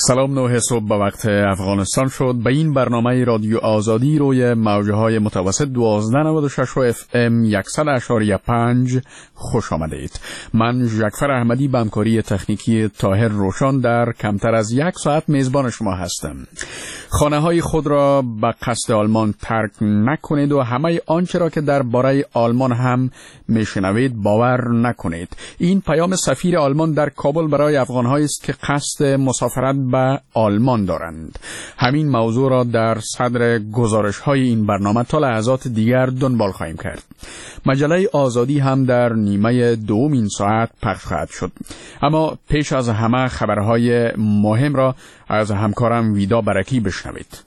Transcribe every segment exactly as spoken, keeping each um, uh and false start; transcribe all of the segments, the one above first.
سلام، نه صبح به وقت افغانستان شد. به این برنامه رادیو آزادی روی موجه های متوسط دوازده نود و شش و اف ام صد اشاری پنج خوش آمدید. من جعفر احمدی به همکاری تکنیکی طاهر روشان در کمتر از یک ساعت میزبان شما هستم. خانه های خود را به قصد آلمان ترک نکنید و همه آنچه را که درباره آلمان هم میشنوید باور نکنید. این پیام سفیر آلمان در کابل برای افغان‌هایی است که قصد مسافرت به آلمان دارند. همین موضوع را در صدر گزارش‌های این برنامه تا لحظات دیگر دنبال خواهیم کرد. مجله آزادی هم در نیمه دوم این ساعت پخش خواهد شد. اما پیش از همه خبرهای مهم را از همکارم ویدا برکی بشنوید.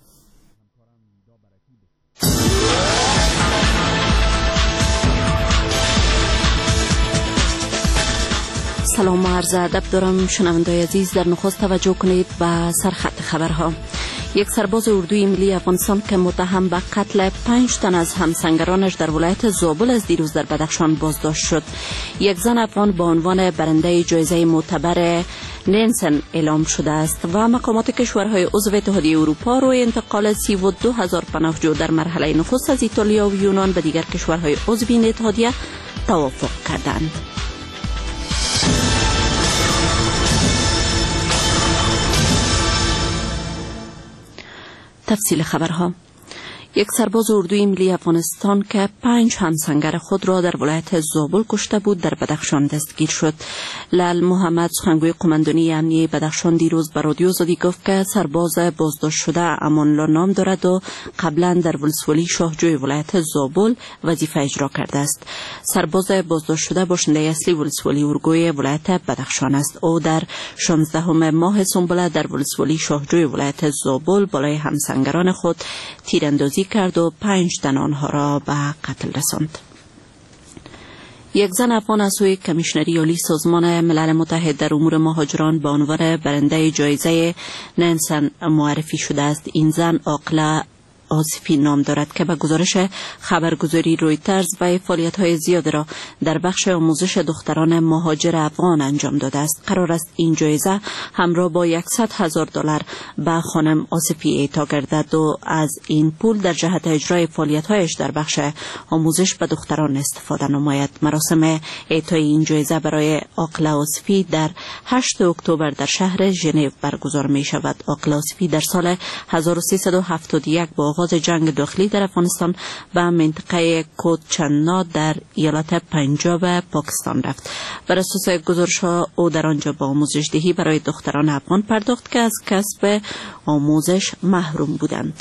سلام و عرض ادب دارم شنوندگان عزیز. در نخست توجه کنید به سرخط خبرها. یک سرباز اردوی ملی افغانستان که متهم به قتل پنج تن از همسنگرانش در ولایت زابل از دیروز در بدخشان بازداشت شد. یک زن افغان با عنوان برنده جایزه معتبر ننسن اعلام شده است و مقامات کشورهای عضو اتحادیه اروپا روی انتقال سی و دو هزار پناهجو در مرحله نخست از ایتالیا و یونان به دیگر کشورهای عضو این اتحادیه توافق کردند. تفصیل خبرها. یک سرباز اردوی ملی افغانستان که پنج همسنگر خود را در ولایت زابل کشته بود در بدخشان دستگیر شد. لال محمد سخنگوی قماندانی امنیه بدخشان دیروز به رادیو آزادی گفت که سرباز بازداشت شده امان‌الله نام دارد و قبلا در ولسوالی شاهجوی ولایت زابل وظیفه اجرا کرده است. سرباز بازداشت شده باشنده اصلی ولسوالی اورگوی ولایت بدخشان است. او در شانزدهم ماه سنبله در ولسوالی شاهجوی ولایت زابل بالای همسنگران خود تیراندازی کرد و پنج تن آنها را به قتل رساند. یک زن افغان از سوی کمیشنری عالی سازمان ملل متحد در امور مهاجران با عنوان برنده جایزه ننسن معرفی شده است. این زن عاقله آصفی نام دارد که به گزارش خبرگزاری رویترز و فعالیت‌های زیاد را در بخش آموزش دختران مهاجر افغان انجام داده است. قرار است این جایزه همراه با صد هزار دلار به خانم آصفی اعطا گردد و از این پول در جهت اجرای فعالیت‌هایش در بخش آموزش به دختران استفاده نماید. مراسم اعطای این جایزه برای عاقله آصفی در هشتم اکتبر در شهر ژنو برگزار می شود. عاقله آصفی در سال هزار و سیصد و هفتاد و یک با آغاز جنگ داخلی در افغانستان و منطقه کوتچنا در ایالت پنجاب پاکستان رفت. بر اساس گزارش‌ها او در آنجا با آموزش دهی برای دختران افغان پرداخت که از کسب آموزش محروم بودند.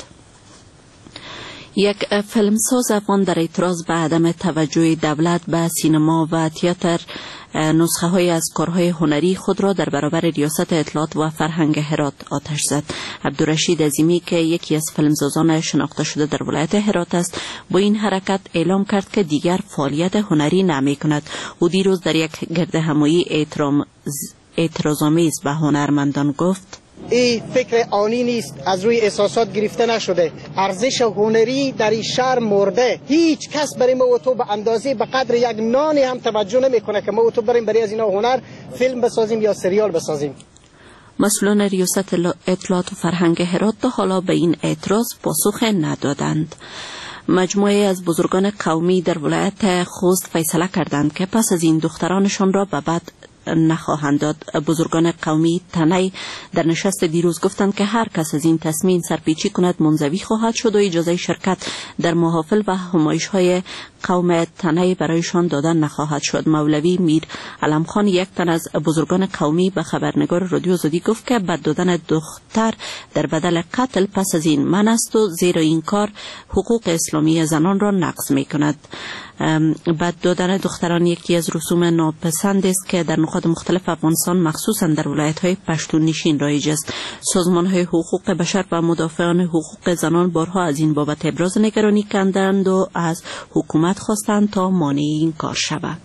یک فیلمساز افغان در اعتراض به عدم توجه دولت به سینما و تئاتر نسخه های از کارهای هنری خود را در برابر ریاست اطلاعات و فرهنگ هرات آتش زد. عبدالرشید عظیمی که یکی از فیلمسازان شناخته شده در ولایت هرات است با این حرکت اعلام کرد که دیگر فعالیت هنری نمی کند. او دیروز در یک گردهمایی اعتراض‌آمیز به هنرمندان گفت: این فکر آنی نیست، از روی احساسات گرفته نشده. ارزش هنری در این شهر مرده. هیچ کس برای ما و تو به اندازه به قدر یک نانی هم توجه نمیکنه که ما و تو بریم برای از اینا هنر فیلم بسازیم یا سریال بسازیم. مسئولان ریاست اطلاعات و فرهنگ هرات تا حالا به این اعتراض پاسخ ندادند. مجموعه از بزرگان قومی در ولایت خوست فیصله کردند که پس از این دخترانشان را به بعد نخواهند داد. بزرگان قومی تنی در نشست دیروز گفتند که هر کس از این تصمیم سرپیچی کند منزوی خواهد شد و اجازه شرکت در محافل و همایش های قوم تنی برایشان دادن نخواهد شد. مولوی میر علم خان یک تن از بزرگان قومی به خبرنگار رادیو آزادی گفت که بد دادن دختر در بدل قتل پس از این من است و زیرا این کار حقوق اسلامی زنان را نقض می کند. بد دادن دختران یکی از رسوم ناپسند است که در نقاط مختلف افغانستان مخصوصا در ولایت‌های پشتون نشین رایج است. سازمان‌های حقوق بشر و مدافعان حقوق زنان بارها از این بابت ابراز نگرانی کردند و از حکومت خواستند تا مانع این کار شود.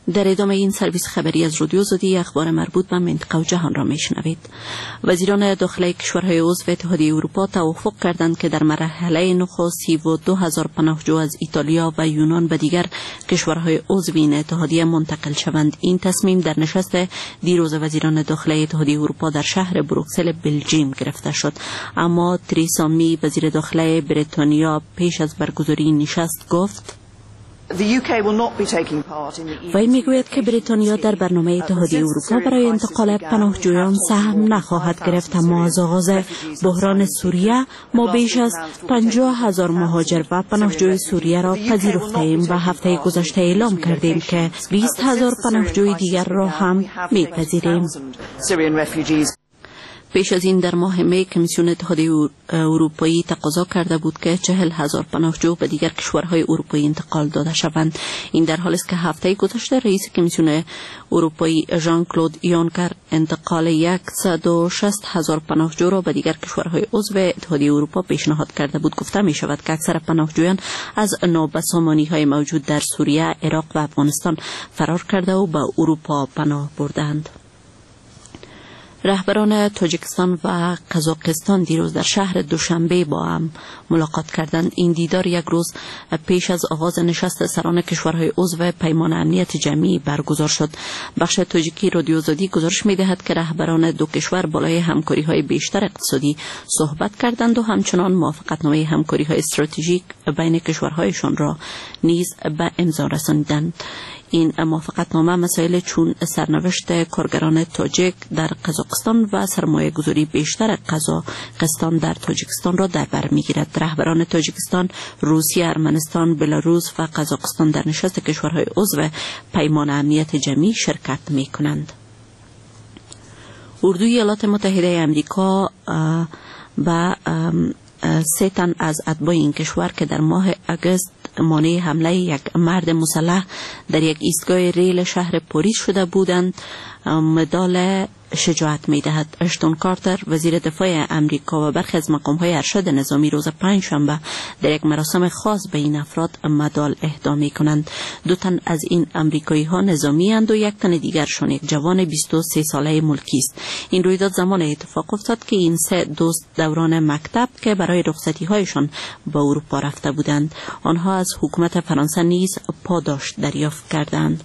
در ادامه این سرویس خبری از رادیو آزادی اخبار مربوط به منطقه و جهان را میشنوید. وزیران داخلی کشورهای عضو اتحادیه اروپا توافق کردند که در مرحله نخستی و دو هزار پناهجو از ایتالیا و یونان به دیگر کشورهای عضو این اتحادیه منتقل شوند. این تصمیم در نشست دیروز وزیران داخلی اتحادیه اروپا در شهر بروکسل بلژیم گرفته شد، اما تریسا می وزیر داخلی بریتانیا پیش از برگزاری نشست گفت وی میگوید که بریتانیا در برنامه اتحادیه اروپا برای انتقال پناهجویان سهم نخواهد گرفت، اما از آغاز بحران سوریه ما بیش از پنجاه هزار مهاجر و پناهجوی سوریه را پذیرفته ایم و هفته گذشته اعلام کردیم که بیست هزار پناهجوی دیگر را هم میپذیریم. پیش از این در ماه می کمیسیون اتحادیه اروپایی تقاضا کرده بود که چهل هزار پناهجو به دیگر کشورهای اروپایی انتقال داده شوند. این در حالی است که هفته گذشته رئیس کمیسیون اروپایی ژان کلود یونکر انتقال صد و شصت هزار پناهجو را به دیگر کشورهای عضو اتحادیه اروپا پیشنهاد کرده بود. گفته می شود که اکثر پناهجویان از نابسامانی‌های موجود در سوریه، عراق و افغانستان فرار کرده و به اروپا پناه بردند. رهبران تاجیکستان و قزاقستان دیروز در شهر دوشنبه با هم ملاقات کردند. این دیدار یک روز پیش از آغاز نشست سران کشورهای عضو پیمان امنیت جمعی برگزار شد. بخش تاجیکی رادیو آزادی گزارش می‌دهد که رهبران دو کشور بالای همکاری‌های بیشتر اقتصادی صحبت کردند و همچنان موافقتنامه همکاری‌های استراتژیک بین کشورهایشان را نیز به امضا رساندند. این موافقتنامه مسائل چون سرنوشت کارگران تاجیک در قزاقستان و سرمایه گذاری بیشتر قزاقستان در تاجیکستان را در بر میگیرد. رهبران تاجیکستان، روسیه، ارمنستان، بلاروس و قزاقستان در نشست کشورهای عضو پیمان امنیت جمعی شرکت می کنند. اردوی ایالات متحده آمریکا و سه تن از اتباع این کشور که در ماه اگست مانع حمله یک مرد مسلح در یک ایستگاه ریل شهر پاریس شده بودند مدال شجاعت می دهد. اشتون کارتر وزیر دفاع امریکا و برخی از مقام‌های ارشد نظامی روز پنجشنبه در یک مراسم خاص به این افراد مدال اهدا می کنند. دو تن از این امریکایی ها نظامی اند و یک تن دیگرشان یک جوان بیست و سه ساله ملکی است. این رویداد زمان اتفاق افتاد که این سه دوست دوران مکتب که برای رخصتی هایشان به اروپا رفته بودند، آنها از حکومت فرانسه نیز پاداش دریافت کردند.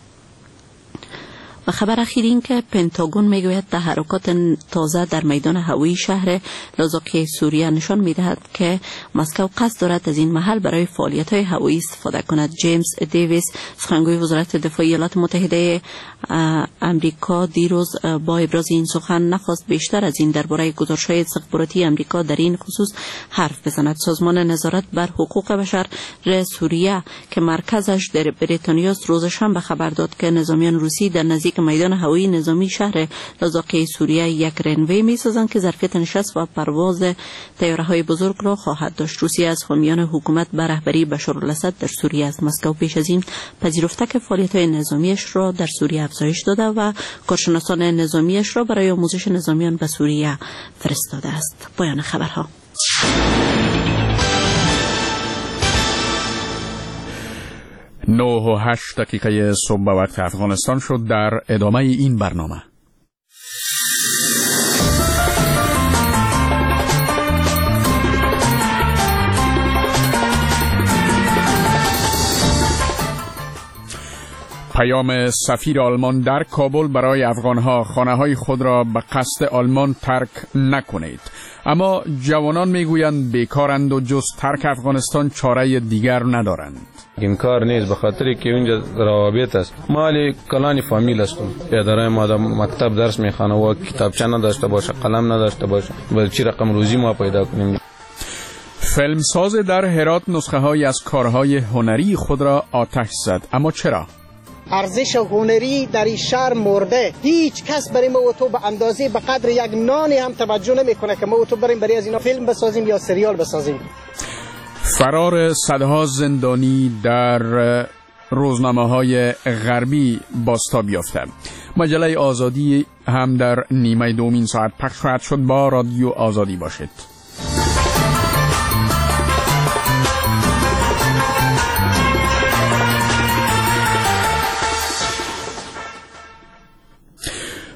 و خبر اخیر این که پنتاگون میگوید تحرکات تازه در میدان هوایی شهر لازاکی سوریه نشان میدهد که مسکو قصد دارد از این محل برای فعالیت‌های هوایی استفاده کند. جیمز دیویس سخنگوی وزارت دفاع ایالات متحده امریکا دیروز با ابراز این سخن نخواست بیشتر از این درباره گزارش‌های استخباراتی امریکا در این خصوص حرف بزند. سازمان نظارت بر حقوق بشر سوریه که مرکزش در بریتانیا است روز شنبه خبر داد که نظامیان روسی در نزدیک که میدان هوایی نظامی شهر لازاکی سوریه یک رنوی می سازند که ظرفیت نشست و پرواز طیاره‌های بزرگ را خواهد داشت. روسیه از حامیان حکومت به رهبری بشارالاسد در سوریه است. مسکو پیش از این پذیرفته که فعالیت‌های نظامیش را در سوریه افزایش داده و کارشناسان نظامیش را برای آموزش نظامیان به سوریه فرستاده است. پایان خبرها. نه و هشت دقیقه صبح وقت افغانستان شد. در ادامه این برنامه پیام سفیر آلمان در کابل برای افغانها: خانه‌های خود را به قصد آلمان ترک نکنید. اما جوانان میگویند بیکارند و جز ترک افغانستان چاره دیگر ندارند. این کار نیست، به خاطری که اونجا روابط است. مالی کلانی فامیل هستم. پدرای ما در مکتب درس میخوانه و کتابچه نداشته باشه، قلم نداشته باشه، با چی رقم روزی ما پیدا کنیم. فیلمساز در هرات نسخه های از کارهای هنری خود را آتش زد. اما چرا؟ ارزش هنری در این شهر مرده. هیچ کس برای ما و تو به اندازه به قدر یک نانی هم توجه نمیکنه که ما و تو بریم برای از اینا فیلم بسازیم یا سریال بسازیم. فرار صدها زندانی در روزنامه‌های غربی بازتاب یافته. مجله آزادی هم در نیمه دومین ساعت پخش خواهد شد. با رادیو آزادی باشید.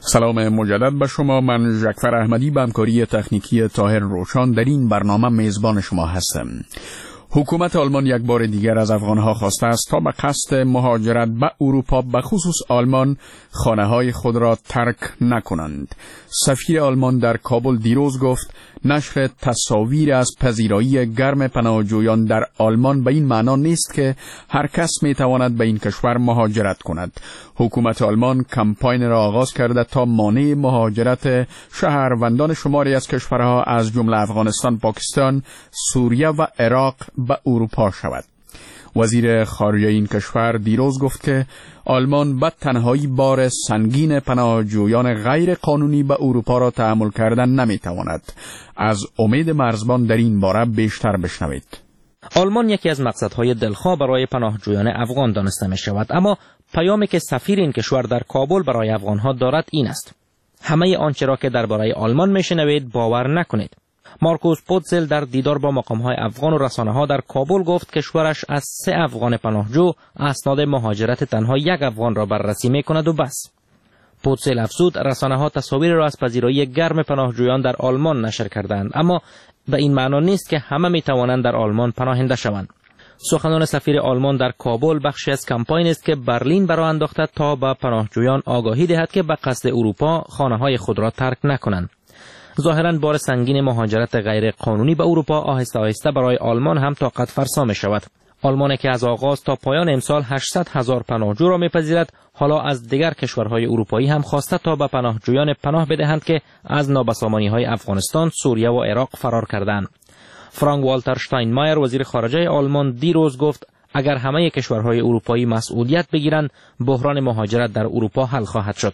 سلام مجدد به شما. من جعفر احمدی به همکاری تکنیکی طاهر روشان در این برنامه میزبان شما هستم. حکومت آلمان یک بار دیگر از افغانها خواسته است تا به قصد مهاجرت به اروپا به خصوص آلمان خانه‌های خود را ترک نکنند. سفیر آلمان در کابل دیروز گفت نشر تصاویر از پذیرایی گرم پناهجویان در آلمان به این معنا نیست که هر کس میتواند به این کشور مهاجرت کند. حکومت آلمان کمپاین را آغاز کرده تا مانع مهاجرت شهروندان شماری از کشورها از جمله افغانستان، پاکستان، سوریه و عراق به اروپا شود. وزیر خارجه این کشور دیروز گفت که آلمان به تنهایی بار سنگین پناهجویان غیر قانونی به اروپا را تحمل کردن نمیتواند. از امید مرزبان در این باره بیشتر بشنوید. آلمان یکی از مقصدهای دلخواه برای پناهجویان افغان دانسته می شود، اما پیامی که سفیر این کشور در کابل برای افغانها دارد این است: همه آنچه را که درباره آلمان میشنوید باور نکنید. مارکوس پوتزل در دیدار با مقام‌های افغان و رسانه‌ها در کابل گفت کشورش از سه افغان پناهجو اسناد مهاجرت تنها یک افغان را بررسی می‌کند و بس. پوتزل افزود رسانه‌ها تصاویر را از پذیرایی گرم پناهجویان در آلمان نشر کردند، اما به این معنا نیست که همه می‌توانند در آلمان پناهنده شوند. سخنان سفیر آلمان در کابل بخشی از کمپاین است که برلین برآورد انداخته تا به پناهجویان آگاهی دهد که به قصد اروپا خانه‌های خود را ترک نکنند. ظاهراً بار سنگین مهاجرت غیر قانونی به اروپا آهسته آهسته برای آلمان هم طاقت فرسا می شود. آلمان که از آغاز تا پایان امسال هشتصد هزار پناهجو را می‌پذیرد، حالا از دیگر کشورهای اروپایی هم خواسته تا به پناهجویان پناه بدهند که از نابسامانی‌های افغانستان، سوریه و عراق فرار کردند. فرانک والتر شتاینمایر وزیر خارجه آلمان دیروز گفت اگر همه کشورهای اروپایی مسئولیت بگیرند، بحران مهاجرت در اروپا حل خواهد شد.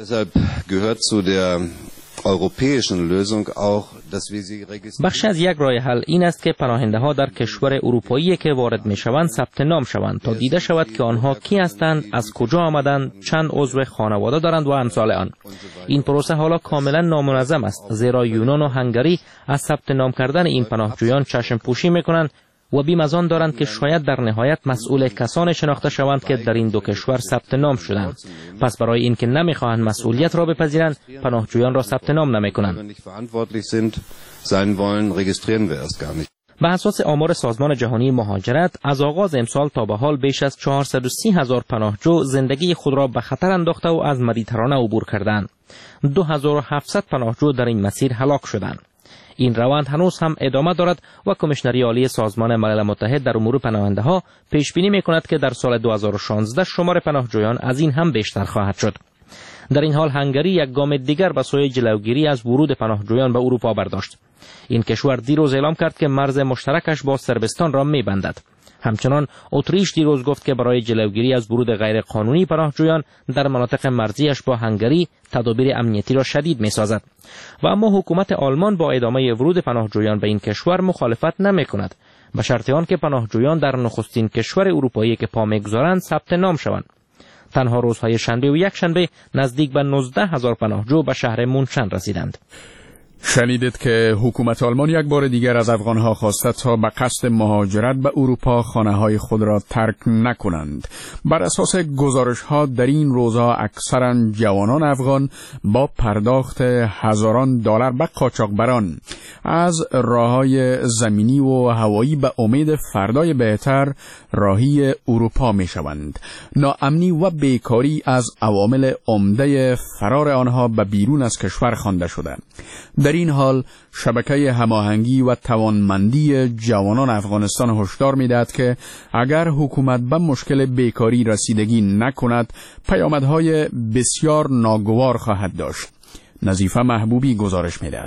بخش از یک راه حل این است که پناهنده ها در کشور اروپایی که وارد می شوند ثبت نام شوند تا دیده شود که آنها کی هستند، از کجا آمدند، چند عضو خانواده دارند و امثال آن. این پروسه حالا کاملا نامنظم است، زیرا یونان و هنگری از ثبت نام کردن این پناهجویان چشم پوشی می کنند و بیم از آن دارند که شاید در نهایت مسئول کسان شناخته شوند که در این دو کشور ثبت نام شدند. پس برای اینکه نمیخواهند مسئولیت را بپذیرند، پناهجویان را ثبت نام نمیکنند. به اساس آمار سازمان جهانی مهاجرت، از آغاز امسال تا به حال بیش از چهارصد و سی هزار پناهجو زندگی خود را به خطر انداخته و از مدیترانه عبور کردند. دو هزار و هفتصد پناهجو در این مسیر هلاک شدند. این روند هنوز هم ادامه دارد و کمیشنری عالی سازمان ملل متحد در امور پناهنده ها پیش بینی می‌کند که در سال دو هزار و شانزده شمار پناهجویان از این هم بیشتر خواهد شد. در این حال هنگری یک گام دیگر به سوی جلوگیری از ورود پناهجویان به اروپا برداشت. این کشور دیروز اعلام کرد که مرز مشترکش با صربستان را می‌بندد. همچنان اتریش دیروز گفت که برای جلوگیری از ورود غیر قانونی پناهجویان در مناطق مرزیش با هنگری تدابیر امنیتی را شدید می‌سازد. و اما حکومت آلمان با ادامه ورود پناهجویان به این کشور مخالفت نمی‌کند، به شرط آنکه پناهجویان در نخستین کشور اروپایی که پا می‌گذارند ثبت نام شوند. تنها روزهای شنبه و یک شنبه نزدیک به نوزده هزار پناهجو به شهر مونشن رسیدند. شنیدید که حکومت آلمان یک بار دیگر از افغانها خواسته تا به قصد مهاجرت به اروپا خانه‌های خود را ترک نکنند. بر اساس گزارش‌ها در این روزها اکثراً جوانان افغان با پرداخت هزاران دلار به قاچاقبران از راه‌های زمینی و هوایی به امید فردای بهتر راهی اروپا می‌شوند. ناامنی و بیکاری از عوامل عمده فرار آنها به بیرون از کشور خوانده شده. در این حال شبکه هماهنگی و توانمندی جوانان افغانستان هشدار می‌دهد که اگر حکومت به مشکل بیکاری رسیدگی نکند، پیامدهای بسیار ناگوار خواهد داشت. نظیفه محبوبی گزارش می‌دهد.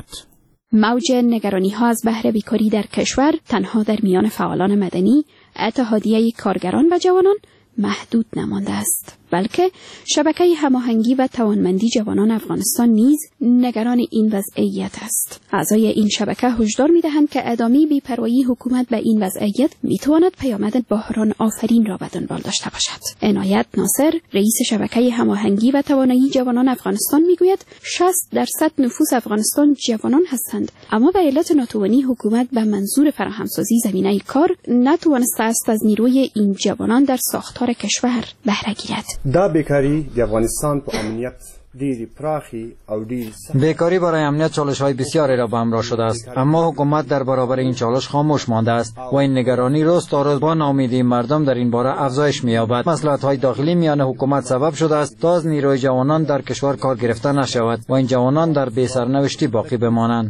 موج نگرانی‌ها از بحر بیکاری در کشور تنها در میان فعالان مدنی، اتحادیه کارگران و جوانان محدود نمانده است، بلکه شبکه هماهنگی و توانمندی جوانان افغانستان نیز نگران این وضعیت است. اعضای این شبکه هشدار می‌دهند که ادامه بی‌پروایی حکومت به این وضعیت می‌تواند پیامد بحران آفرین را به دنبال داشته باشد. عنایت ناصر، رئیس شبکه هماهنگی و توانایی جوانان افغانستان می‌گوید شصت درصد نفوس افغانستان جوانان هستند، اما به علت ناتوانی حکومت به منظور فراهمسازی زمینه کار نتوانسته است از نیروی این جوانان در ساختار کشور بهره گیرد. دا بیکاری د افغانستان په امنیت بیکاری برای امنیت چالش‌های بسیاری را به همراه شده است، اما حکومت در برابر این چالش خاموش مانده است و این نگرانی روز تا روز با ناامیدی مردم در این باره افزایش می‌یابد. مصلحت‌های داخلی میان حکومت سبب شده است تا از نیروی جوانان در کشور کار گرفته نشود و این جوانان در بی سرنوشتی باقی بمانند.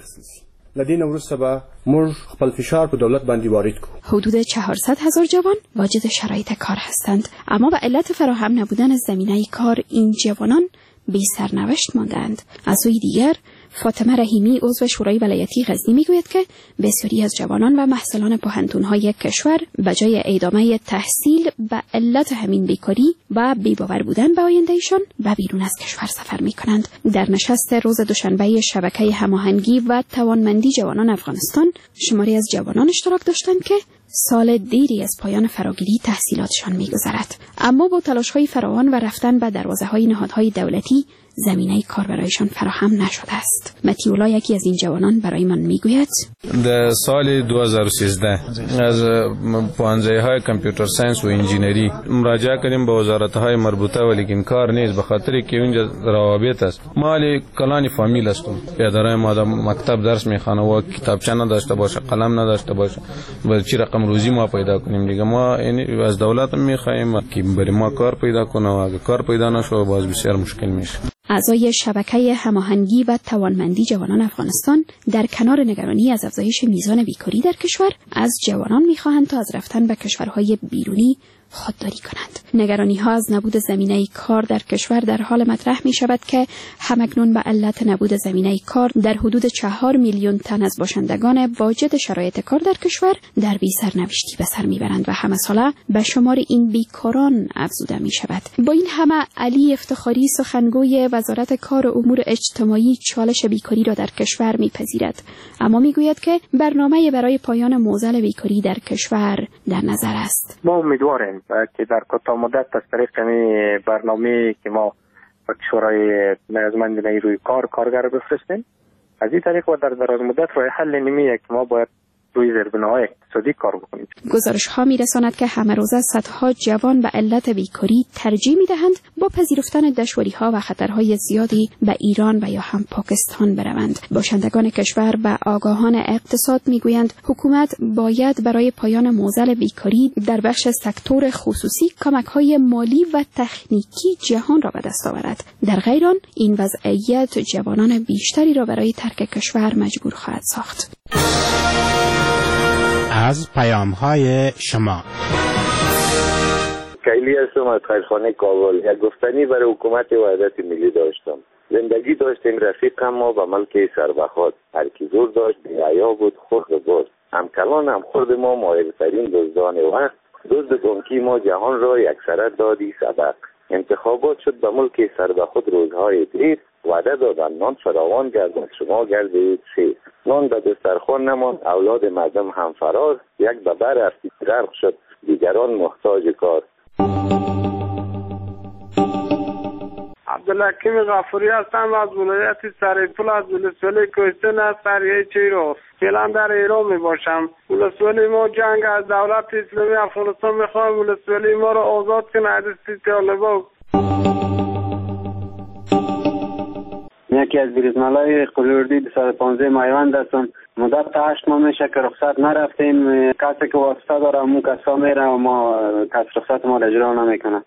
لدین ورسته به موږ خپل فشار په دولت باندې وارد کو. حدود چهارصد هزار جوان واجد شرایط کار هستند، اما به علت فراهم نبودن زمینه کار این جوانان بی سرنوشت ماندند. از سوی دیگر فاطمه رحیمی عضو شورای ولایتی غزنی میگوید که بسیاری از جوانان و محصلان پوهنتون‌های کشور به جای ادامه تحصیل به علت همین بیکاری و بی‌باور بودن به آیندهشان به بیرون از کشور سفر می‌کنند. در نشست روز دوشنبه شبکه هماهنگی و توانمندی جوانان افغانستان شماری از جوانان اشتراک داشتند که سال دیری از پایان فراگیری تحصیلاتشان می‌گذرد، اما با تلاش‌های فراوان و رفتن به دروازه‌های نهادهای دولتی زمینه کار برایشان فراهم نشده است. متیولا یکی از این جوانان برای من میگوید در سال دو هزار و سیزده از پوهنځی‌های کامپیوتر ساینس و انجینری مراجعه کردیم به وزارت‌های مربوطه، ولیکن کار نیست، به خاطر که اونجا روابط است. مال کلان فامیل هستم، پدرای ما در مکتب درس میخوانه و کتابچه نداشته باشه، قلم نداشته باشه، و چی رقم روزی ما پیدا کنیم دیگه. ما یعنی از دولت میخوایم که برای ما کار پیدا کنه و اگه کار پیدا نشه باز بسیار مشکل میشه. اعضای شبکه هماهنگی و توانمندی جوانان افغانستان در کنار نگرانی از افزایش میزان بیکاری در کشور از جوانان می‌خواهند تا از رفتن به کشورهای بیرونی خودداری کنند. نگرانی ها از نبود زمینه کار در کشور در حال مطرح می شود که همکنون به علت نبود زمینه کار در حدود چهار میلیون تن از باشندگان واجد شرایط کار در کشور در بی سرنوشتی به سر می برند و همه ساله به شمار این بیکاران افزوده می شود. با این همه علی افتخاری سخنگوی وزارت کار و امور اجتماعی چالش بیکاری را در کشور می پذیرد، اما می گوید که برنامه برای پایان معضل بیکاری در کشور در نظر است. ما امیدواریم که در کوتاه مدت از طریق همین برنامه که ما با شورای نیازمند نیروی کار کارگر بفرستیم، از این طریق و در دراز مدت راه حل نمیه که ما باید روی زیربناهای اقتصادی کار بکنیم. گزارش ها می رساند که همه روزه صدها جوان به علت بیکاری ترجیح می دهند با پذیرفتن دشواری ها و خطرهای زیادی به ایران و یا هم پاکستان بروند. باشندگان کشور و آگاهان اقتصاد می گویند حکومت باید برای پایان معضل بیکاری در بخش سکتور خصوصی کمک های مالی و تکنیکی جهان را به دست آورد. در غیر آن این وضعیت جوانان بیشتری را برای ترک کشور مجبور خواهد ساخت. از پیام‌های شما کیلی هستم از خیرخانه کابل. یک گفتنی برای حکومت وحدت ملی داشتم. زندگی داشتیم رفیقم ما به ملک سربخات، هر کی زور داشت بی‌حیا بود خورد بود. همکلان هم خورد ما مایل‌ترین دزدان وقت، دزد گمکی ما جهان را یکسره دادی سبق. انتخابات شد به ملک سربخات روزهای دیر، وعده دادن نان فراوان گردد شما گردید سیر. نان به دسترخوان نماند اولاد مردم هم فرار، یک به بر افتی غرق شد دیگران محتاج کار. عبدالحکیم غفوری هستم از ولایت سرپل از ولسوالی کوهستان از سریع چیروس. فعلا در ایران می باشم. ولسوالی ما جنگ از دولت اسلامی افغانستان میخواهم ولسوالی ما را آزاد کنه از دست طالبان. یکی از بریزملای قلیوردی بیست و پنج میوند هستم. مدت تا هشت ماه میشه که رخصت نرفتیم. کسی که واسطه داره همون کسا میره و ما کس رخصت ما را اجرا نمیکنه.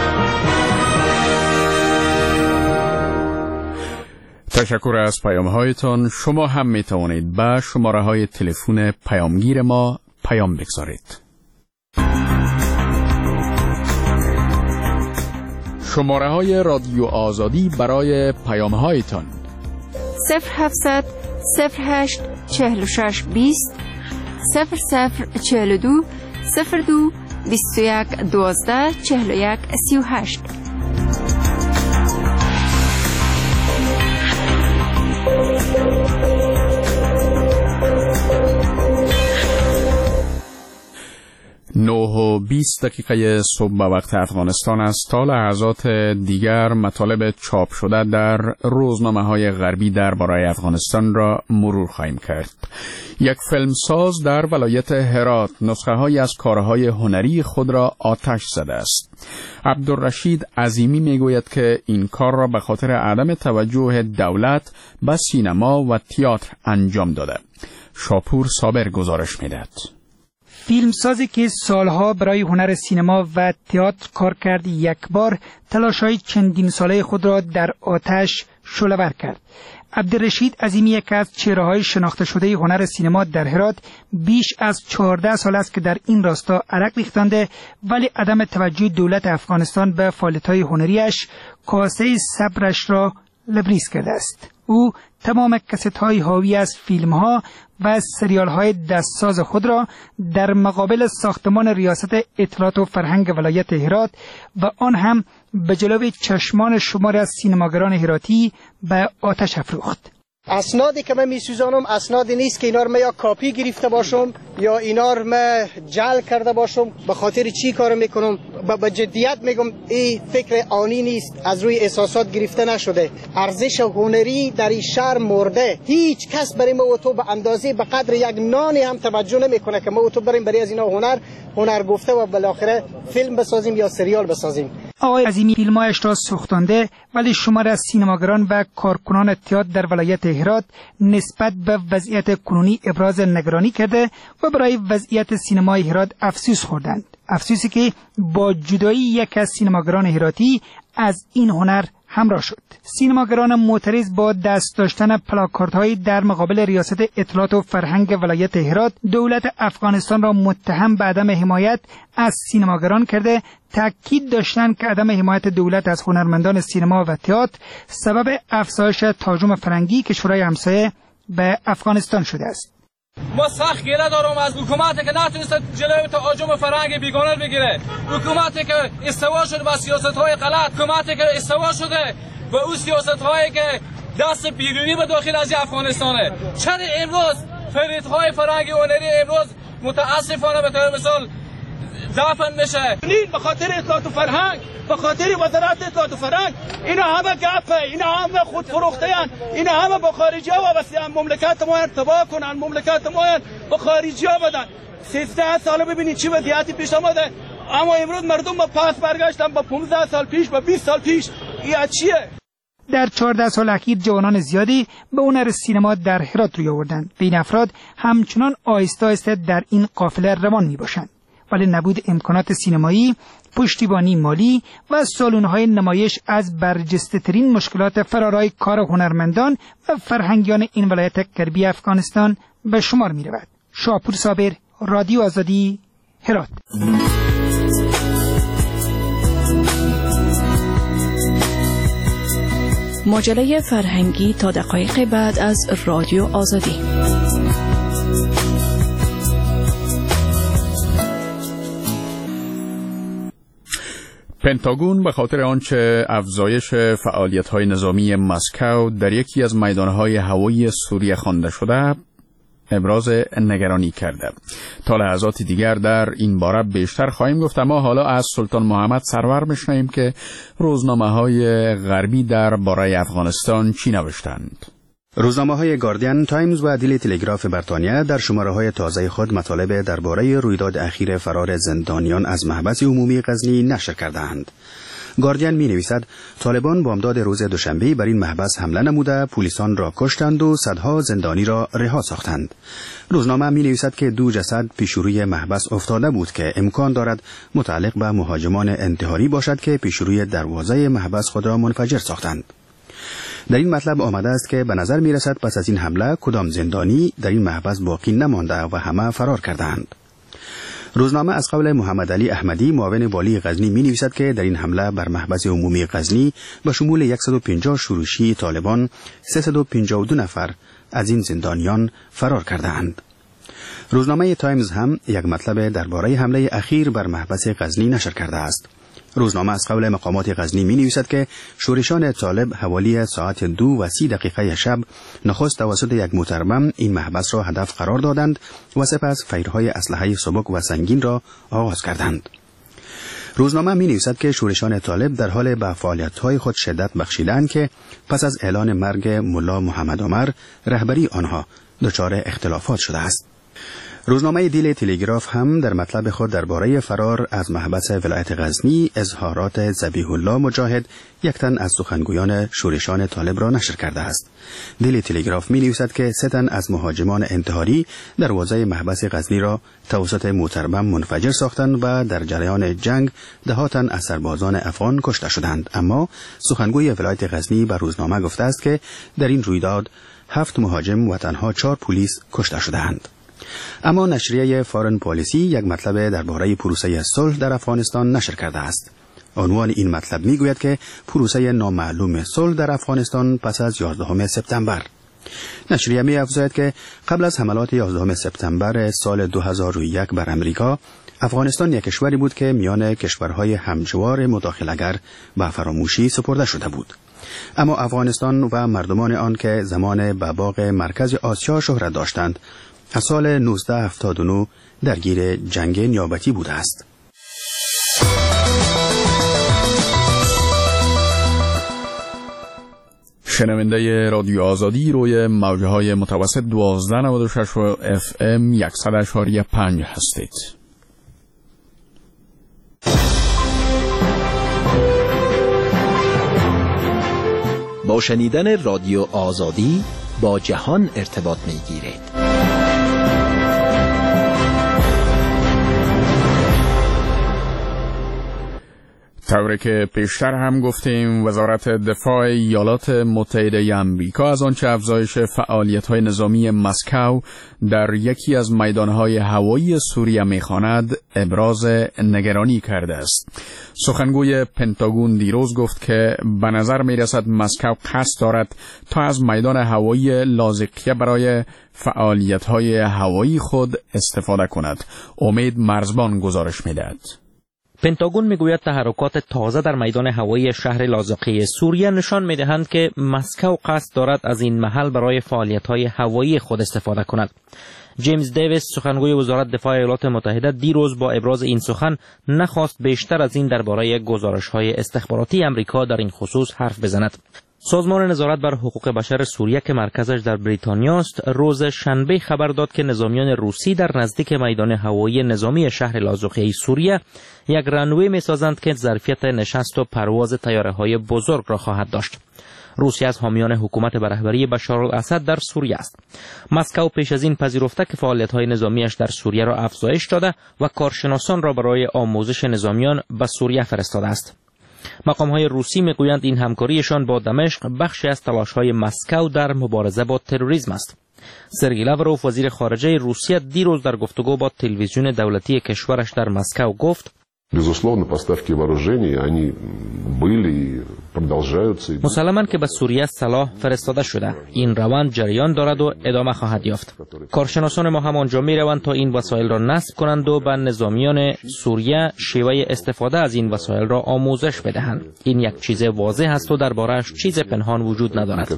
تشکر از پیام هایتان. شما هم می توانید به شماره های تلفن پیامگیر ما پیام بگذارید. شماره های رادیو آزادی برای پیام هایتان صفر هفتصد صفر هشت چهل و شش بیست صفر صفر چهل و دو صفر دو بیست و یک دوازده چهل و یک سی و هشت. نه و بیست دقیقه صبح به وقت افغانستان است. تا لحظات دیگر مطالب چاپ شده در روزنامه‌های غربی درباره افغانستان را مرور خواهیم کرد. یک فیلمساز در ولایت هرات نسخه‌هایی از کارهای هنری خود را آتش زده است. عبدالرشید عظیمی میگوید که این کار را به خاطر عدم توجه دولت به سینما و تئاتر انجام داده. شاپور صابر گزارش می‌دهد. فیلمسازی که سالها برای هنر سینما و تئاتر کار کرد، یک بار تلاش‌های چندین ساله خود را در آتش شعله‌ور کرد. عبدالرشید عظیمی یک از چهره‌های شناخته شده هنر سینما در هرات بیش از چهارده سال است که در این راستا عرق ریختانده، ولی عدم توجه دولت افغانستان به فعالیت‌های هنریش کاسه صبرش را لبریز کرده است. او تمام کست‌های حاوی از فیلم‌ها و سریال‌های دستساز خود را در مقابل ساختمان ریاست اطلاعات و فرهنگ ولایت هرات و آن هم به جلوی چشمان شمار از سینماگران هراتی به آتش افروخت. اسنادی که من میسوزانم اسنادی نیست که اینا رو من یا کاپی گرفته باشم یا اینا رو من جعل کرده باشم. به خاطر چی کار میکنم؟ با جدیت میگم این فکر آنی نیست، از روی احساسات گرفته نشده. ارزش هنری در این شهر مرده. هیچ کس برای ما و تو به اندازه به قدر یک نانی هم توجه نمیکنه که ما و تو بریم برای از اینا هنر هنر گفته و بالاخره فیلم بسازیم یا سریال بسازیم. آقای عظیمی فیلمایش را سوختانده، ولی شمار از سینماگران و کارکنان تئاتر در ولایت هرات نسبت به وضعیت کنونی ابراز نگرانی کرده و برای وضعیت سینمای هرات افسوس خوردند. افسوسی که با جدایی یک از سینماگران هراتی از این هنر همراه شد. سینماگران معترض با دست داشتن پلاکاردهایی در مقابل ریاست اطلاعات و فرهنگ ولایت هرات دولت افغانستان را متهم به عدم حمایت از سینماگران کرده، تاکید داشتند که عدم حمایت دولت از هنرمندان سینما و تئاتر سبب افزایش تهاجم فرنگی کشورهای همسایه به افغانستان شده است. ما سخت گله دارم از حکومتی که نتونست جلوی تهاجم فرهنگ بیگانه بگیره، حکومتی که استوا شده با سیاست‌های غلط، حکومتی که استوا شده با اون سیاست‌هایی که دست بیرونی به داخل از افغانستانه. چرا امروز فریدهای فرهنگی هنری امروز متاسفانه به طور مثال دفن میشه؟ به خاطر اطلاعات و فرهنگ، به خاطر وزارت اطلاعات و فرهنگ، اینا همه گپه، اینا همه خود فروخته‌اند، اینا همه با خارجی‌ها وابسته، مملکت ما رو تباه کنن، مملکت ما رو با خارجی‌ها بدن. سیزده سال ببینید چی وضعیتی پیش آمده، اما امروز مردم با پاس برگشتن با پانزده سال پیش، با بیست سال پیش. این چیه؟ در چهارده سال اخیر جوانان زیادی به هنر سینما در هرات روی آوردند. این افراد همچنان آهسته آهسته در این قافله روان میباشند، ولی نبود امکانات سینمایی، پشتیبانی مالی و سالن‌های نمایش از برجسته‌ترین مشکلات فرارای کار هنرمندان و فرهنگیان این ولایت غربی افغانستان به شمار می‌رود. شاپور صابر، رادیو آزادی، هرات. مجله فرهنگی تا دقایق بعد از رادیو آزادی. پنتاگون به خاطر آنچه افزایش فعالیت‌های نظامی مسکو در یکی از میدان‌های هوایی سوریه خوانده شده ابراز نگرانی کرده. تا لحظات دیگر در این باره بیشتر خواهیم گفت، اما حالا از سلطان محمد سرور میشنویم که روزنامه‌های غربی در باره افغانستان چی نوشتند. روزنامه‌های گاردین، تایمز و دیلی تلگراف بریتانیا در شماره‌های تازه خود مطالب درباره رویداد اخیر فرار زندانیان از محبس عمومی غزنی نشر کردند. گاردین می‌نویسد طالبان بامداد روز دوشنبه بر این محبس حمله نموده، پلیسان را کشتند و صدها زندانی را رها ساختند. روزنامه می‌نویسد که دو جسد پیش روی محبس افتاده بود که امکان دارد متعلق به مهاجمان انتحاری باشد که پیش روی دروازه محبس خود را منفجر ساختند. در این مطلب آمده است که به نظر می رسد پس از این حمله کدام زندانی در این محبس باقی نمانده و همه فرار کردند. روزنامه از قول محمد علی احمدی معاون والی غزنی می نویسد که در این حمله بر محبس عمومی غزنی به شمول صد و پنجاه شورشی طالبان سیصد و پنجاه و دو نفر از این زندانیان فرار کردند. روزنامه تایمز هم یک مطلب درباره حمله اخیر بر محبس غزنی نشر کرده است. روزنامه از قول مقامات غزنی می نویسد که شورشان طالب حوالی ساعت دو و سی دقیقه شب نخست توسط یک موتربم این محبس را هدف قرار دادند و سپس فیرهای اسلحه سبک و سنگین را آغاز کردند. روزنامه می نویسد که شورشان طالب در حال به فعالیت‌های خود شدت بخشیدند که پس از اعلان مرگ ملا محمد عمر رهبری آنها دچار اختلافات شده است. روزنامه دیلی تلگراف هم در مطلب خود درباره فرار از محبس ولایت غزنی اظهارات ذبیح الله مجاهد یک تن از سخنگویان شورشان طالب را نشر کرده است. دیلی تلگراف می نویسد که سه تن از مهاجمان انتحاری دروازه محبس غزنی را توسط موتربم منفجر ساختند و در جریان جنگ ده تن از سربازان افغان کشته شدند، اما سخنگوی ولایت غزنی به روزنامه گفته است که در این رویداد هفت مهاجم و تنها چهار پلیس کشته شدند. اما نشریه فارن پالیسی یک مطلب درباره پروسه صلح در افغانستان نشر کرده است. عنوان این مطلب میگوید که پروسه نامعلوم صلح در افغانستان پس از یازدهم سپتامبر. نشریه می افزاید که قبل از حملات یازدهم سپتامبر سال دو هزار و یک بر امریکا، افغانستان یک کشوری بود که میان کشورهای همجوار مداخله‌گر به فراموشی سپرده شده بود. اما افغانستان و مردمان آن که زمان به باغ مرکز آسیا شهرت داشتند، از سال نوزده هفتاد و نه درگیر جنگ نیابتی بوده است. شنونده رادیو آزادی روی موجه های متوسط دوازده نود و شش و اف ام صد اشاری پنج هستید. با شنیدن رادیو آزادی با جهان ارتباط می گیرید. طوری که پیشتر هم گفتیم، وزارت دفاع ایالات متحده آمریکا از آنچه افزایش فعالیت‌های نظامی مسکو در یکی از میدان‌های هوایی سوریه می‌خواند ابراز نگرانی کرده است. سخنگوی پنتاگون دیروز گفت که به نظر می‌رسد مسکو قصد دارد تا از میدان هوایی لازقیه برای فعالیت‌های هوایی خود استفاده کند. امید مرزبان گزارش می‌دهد. پنتاگون میگوید تحرکات تازه در میدان هوایی شهر لازقیه سوریه نشان میدهند که مسکو قصد دارد از این محل برای فعالیت‌های هوایی خود استفاده کند. جیمز دیویس سخنگوی وزارت دفاع ایالات متحده دیروز با ابراز این سخن نخواست بیشتر از این درباره گزارش‌های استخباراتی آمریکا در این خصوص حرف بزند. سازمان نظارت بر حقوق بشر سوریه که مرکزش در بریتانیا است، روز شنبه خبر داد که نظامیان روسی در نزدیک میدان هوایی نظامی شهر لازقیه سوریه یک رنوی می‌سازند که ظرفیت نشست و پرواز طیاره‌های بزرگ را خواهد داشت. روسیه از حامیان حکومت به رهبری بشار الاسد در سوریه است. مسکو پیش از این پذیرفته که فعالیت‌های نظامیش در سوریه را افزایش داده و کارشناسان را برای آموزش نظامیان به سوریه فرستاده است. مقام‌های روسی میگویند این همکاریشان با دمشق بخشی از تلاش‌های مسکو در مبارزه با تروریسم است. سرگئی لاوروف وزیر خارجه روسیه دیروز در گفتگو با تلویزیون دولتی کشورش در مسکو گفت: Безусловно, поставки вооружений, они были и продолжаются. مسلماً که به سوریه سلاح فرستاده شده. این روند جریان دارد و ادامه خواهد یافت. کارشناسان ما هم آنجا می روند تا این وسایل را نصب کنند و به نظامیان سوریه شیوه استفاده از این وسایل را آموزش بدهند. این یک چیز واضح است و درباره‌اش چیز پنهان وجود ندارد.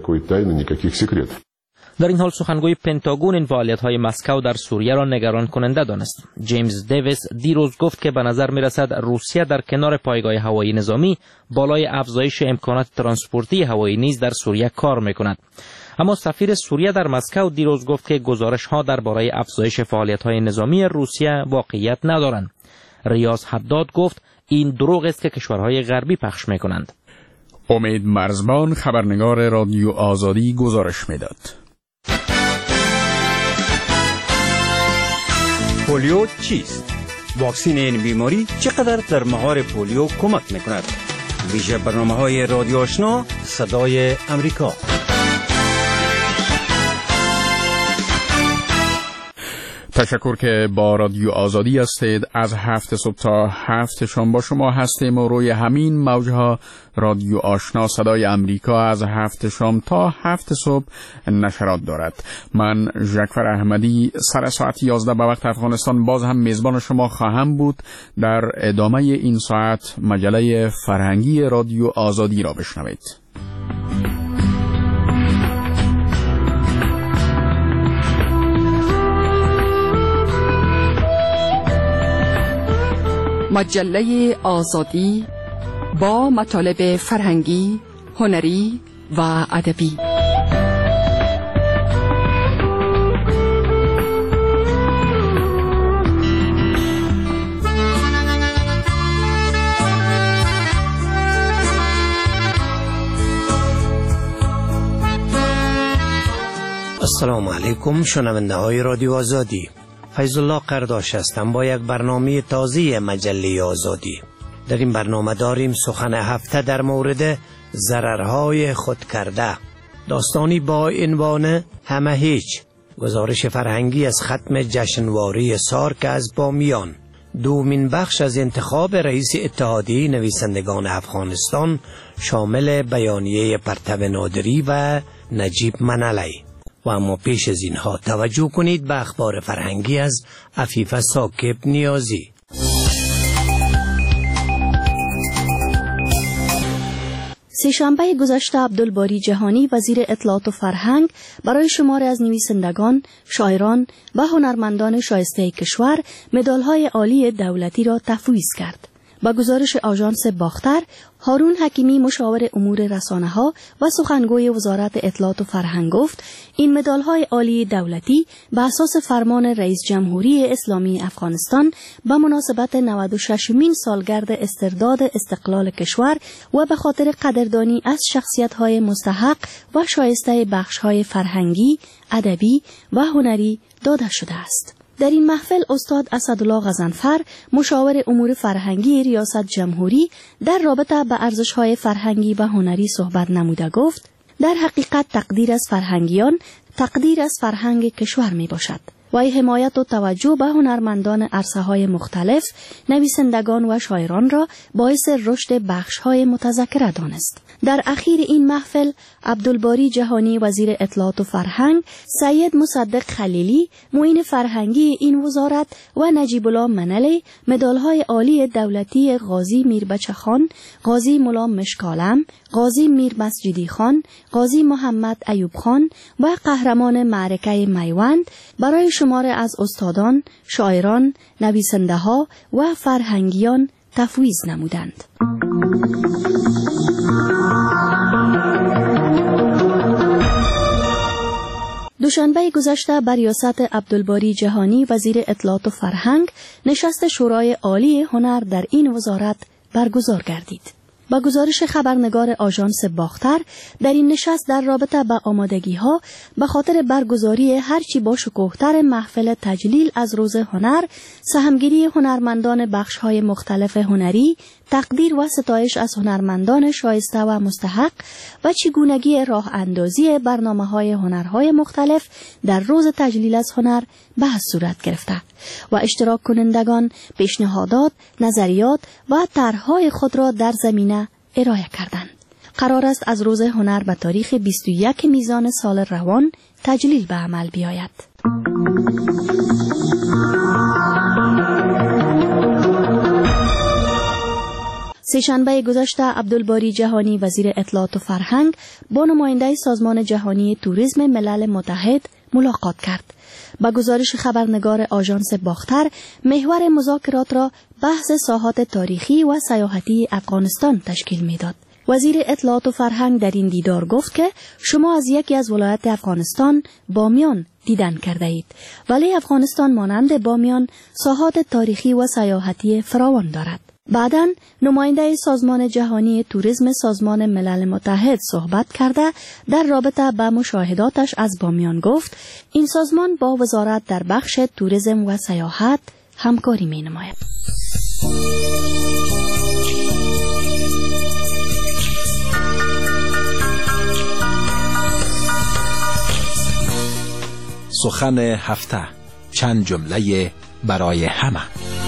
در این حال سخنگوی پنتاگون این فعالیت‌های مسکو در سوریه را نگران کننده دانست. جیمز دیویس دیروز گفت که به نظر می‌رسد روسیه در کنار پایگاه هوایی نظامی بالای افزایش امکانات ترانسپورتی هوایی نیز در سوریه کار می‌کند. اما سفیر سوریه در مسکو دیروز گفت که گزارش‌ها درباره افزایش فعالیت‌های نظامی روسیه واقعیت ندارند. ریاض حداد گفت این دروغ است که کشورهای غربی پخش می‌کنند. امید مرزبان خبرنگار رادیو آزادی گزارش می‌داد. پولیو چیست؟ واکسین این بیماری چقدر در مهار پولیو کمک میکند؟ ویژه برنامه‌های رادیو آشنا صدای امریکا. تشکر که با رادیو آزادی هستید. از هفت صبح تا هفت شام با شما هستیم و روی همین موجها رادیو آشنا صدای امریکا از هفت شام تا هفت صبح نشرات دارد. من ژکفر احمدی سر ساعت یازده به وقت افغانستان باز هم میزبان شما خواهم بود. در ادامه این ساعت مجله فرهنگی رادیو آزادی را بشنوید. مجله آزادی با مطالب فرهنگی، هنری و ادبی. السلام علیکم شنونده های رادیو آزادی. فیض الله قرداش هستم با یک برنامه تازه مجله آزادی. در این برنامه داریم سخن هفته در مورد ضررهای خودکرده. داستانی با عنوان همه هیچ، گزارش فرهنگی از ختم جشنواره سارک از بامیان، دومین بخش از انتخاب رئیس اتحادیه نویسندگان افغانستان شامل بیانیه پرتو نادری و نجیب منالی. و اما پیش از اینها توجه کنید به اخبار فرهنگی از عفیفه ثاقب نیازی. سه‌شنبه گذشته عبدالباری جهانی وزیر اطلاعات و فرهنگ برای شماری از نویسندگان، شاعران و هنرمندان شایسته کشور مدال‌های عالی دولتی را تفویض کرد. با گزارش آژانس باختر، هارون حکیمی مشاور امور رسانه‌ها و سخنگوی وزارت اطلاعات و فرهنگ گفت این مدال‌های عالی دولتی به اساس فرمان رئیس جمهوری اسلامی افغانستان به مناسبت نود و ششمین سالگرد استرداد استقلال کشور و به خاطر قدردانی از شخصیت‌های مستحق و شایسته بخش‌های فرهنگی، ادبی و هنری داده شده است. در این محفل استاد اسدالله غضنفر مشاور امور فرهنگی ریاست جمهوری در رابطه به ارزش‌های فرهنگی و هنری صحبت نموده گفت در حقیقت تقدیر از فرهنگیان تقدیر از فرهنگ کشور می باشد. وی حمایت و توجه به هنرمندان عرصه‌های مختلف، نویسندگان و شاعران را باعث رشد بخش‌های متذکره دانست. در اخیر این محفل عبدالباری جهانی وزیر اطلاعات و فرهنگ، سید مصدق خلیلی معین فرهنگی این وزارت و نجیب الله منالی مدال‌های عالی دولتی غازی میربچه خان، غازی مولا مشکالم، غازی میر مسجدی خان، غازی محمد ایوب خان و قهرمان معرکه میوند برای شماره از استادان، شاعران، نویسنده‌ها و فرهنگیان تفویض نمودند. دوشنبه گذشته بر ریاست عبدالباری جهانی وزیر اطلاعات و فرهنگ نشست شورای عالی هنر در این وزارت برگزار گردید. با گزارش خبرنگار آژانس باختر، در این نشست در رابطه با آمادگی‌ها به خاطر برگزاری هرچی با شکوه‌تر محفل تجلیل از روز هنر، سهمگیری هنرمندان بخش‌های مختلف هنری، تقدیر و ستایش از هنرمندان شایسته و مستحق و چگونگی راه اندازی برنامه‌های هنرهای مختلف در روز تجلیل از هنر بحث صورت گرفته و اشتراک کنندگان پیشنهادات، نظریات و طرح‌های خود را در زمینه ارائه کردند. قرار است از روز هنر به تاریخ بیست و یک میزان سال روان تجلیل به عمل بیاید. سه‌شنبه گذشته عبدالباری جهانی وزیر اطلاعات و فرهنگ با نماینده سازمان جهانی توریسم ملل متحد ملاقات کرد. با گزارش خبرنگار آژانس باختر، محور مذاکرات را بحث ساحات تاریخی و سیاحتی افغانستان تشکیل می‌داد. وزیر اطلاعات و فرهنگ در این دیدار گفت که شما از یکی از ولایت افغانستان بامیان دیدن کرده اید، ولی افغانستان مانند بامیان ساحات تاریخی و سیاحتی فراوان دارد. بعداً نماینده سازمان جهانی توریسم سازمان ملل متحد صحبت کرده در رابطه با مشاهداتش از بامیان گفت این سازمان با وزارت در بخش توریسم و سیاحت همکاری می نماید. سخن هفته چند جمله برای همه.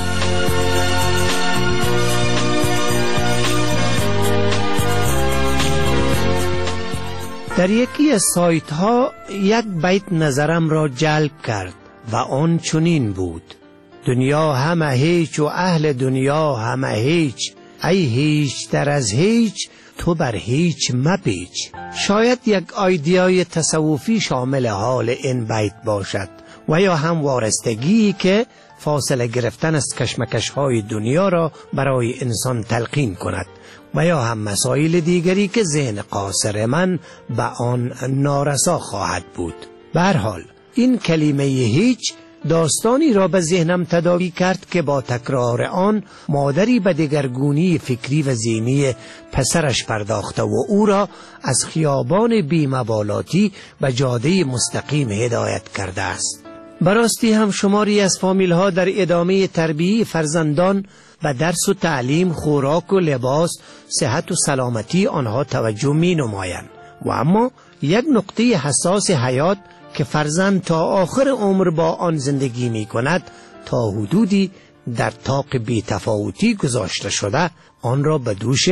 در یکی از سایت ها یک بیت نظرم را جلب کرد و آن چنین بود: دنیا همه هیچ و اهل دنیا همه هیچ، ای هیچ در از هیچ تو بر هیچ مپیچ. شاید یک ایدئای تصوفی شامل حال این بیت باشد و یا هم وارستگی که فاصله گرفتن از کشمکش های دنیا را برای انسان تلقین کند و یا هم مسائل دیگری که ذهن قاصر من به آن نارسا خواهد بود. به هر حال این کلمه هیچ داستانی را به ذهنم تداعی کرد که با تکرار آن مادری به دگرگونی فکری و ذهنی پسرش پرداخته و او را از خیابان بی‌مبالاتی به جاده مستقیم هدایت کرده است. براستی هم شماری از فامیل ها در ادامه تربیت فرزندان و درس و تعلیم، خوراک و لباس، صحت و سلامتی آنها توجه می نمایند و اما یک نقطه حساس حیات که فرزند تا آخر عمر با آن زندگی می کند تا حدودی در طاق بی‌تفاوتی گذاشته شده، آن را به دوش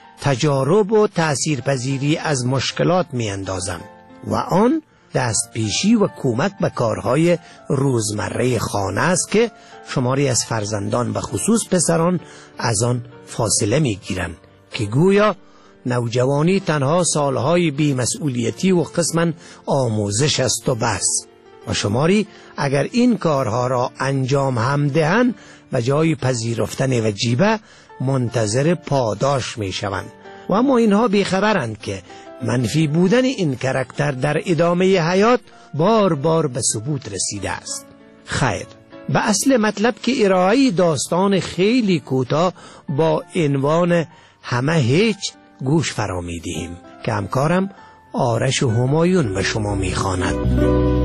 تجارب و تأثیرپذیری از مشکلات می اندازند و آن دست پیشی و کمک به کارهای روزمره خانه است که شماری از فرزندان و خصوص پسران از آن فاصله می گیرند که گویا نوجوانی تنها سالهای بی‌مسئولیتی و قسماً آموزش است و بس، و شماری اگر این کارها را انجام هم دهند و جای پذیرفتن وجیبه منتظر پاداش می شوند و اما اینها بیخبرند که منفی بودن این کاراکتر در ادامه حیات بار بار به ثبوت رسیده است. خیر، به اصل مطلب که ارائه داستان خیلی کوتاه با عنوان همه هیچ گوش فرا می دهیم که همکارم آرش و همایون به شما می خواند.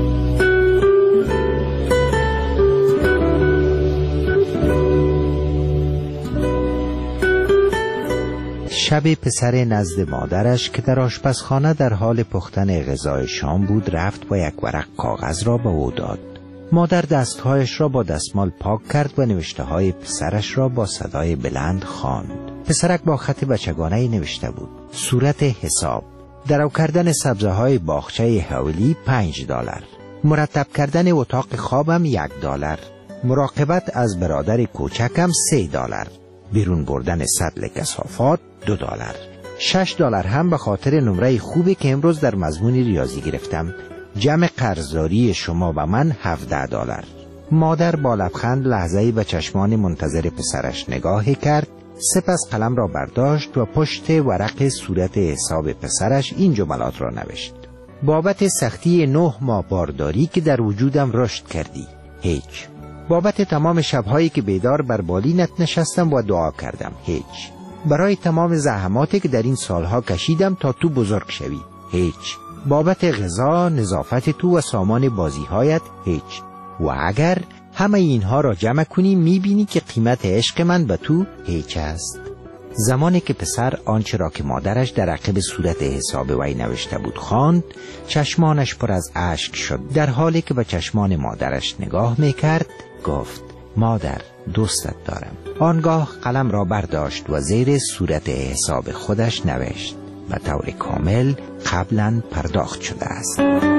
شب پسر نزد مادرش که در آشپزخانه در حال پختن غذای شام بود رفت و یک ورق کاغذ را به او داد. مادر دستهایش را با دستمال پاک کرد و نوشته های پسرش را با صدای بلند خواند. پسرک با خط بچگانه‌ای نوشته بود: صورت حساب، درو کردن سبزه های باغچه حولی پنج دلار، مرتب کردن اتاق خوابم یک دلار، مراقبت از برادر کوچکم سه دلار، بیرون بردن سطل کثافات دو دلار. شش دلار هم به خاطر نمره خوبی که امروز در مضمون ریاضی گرفتم. جمع قرضداری شما و من هفده دلار. مادر با لبخند لحظه‌ای به چشمان منتظر پسرش نگاهی کرد، سپس قلم را برداشت و پشت ورق صورت حساب پسرش این جملات را نوشت: بابت سختی نه ماه بارداری که در وجودم رشد کردی، هیچ. بابت تمام شبهایی که بیدار بر بالینت نشستم و دعا کردم، هیچ. برای تمام زحماتی که در این سالها کشیدم تا تو بزرگ شوی، هیچ. بابت غذا، نظافت تو و سامان بازیهایت، هیچ. و اگر همه اینها را جمع کنی میبینی که قیمت عشق من به تو هیچ است. زمانی که پسر آنچه را که مادرش در عقب صورت حساب وی نوشته بود خواند، چشمانش پر از اشک شد. در حالی که به چشمان مادرش نگاه میکرد گفت: مادر، دوستت دارم. آنگاه قلم را برداشت و زیر صورت حساب خودش نوشت: به طور کامل قبلا پرداخت شده است.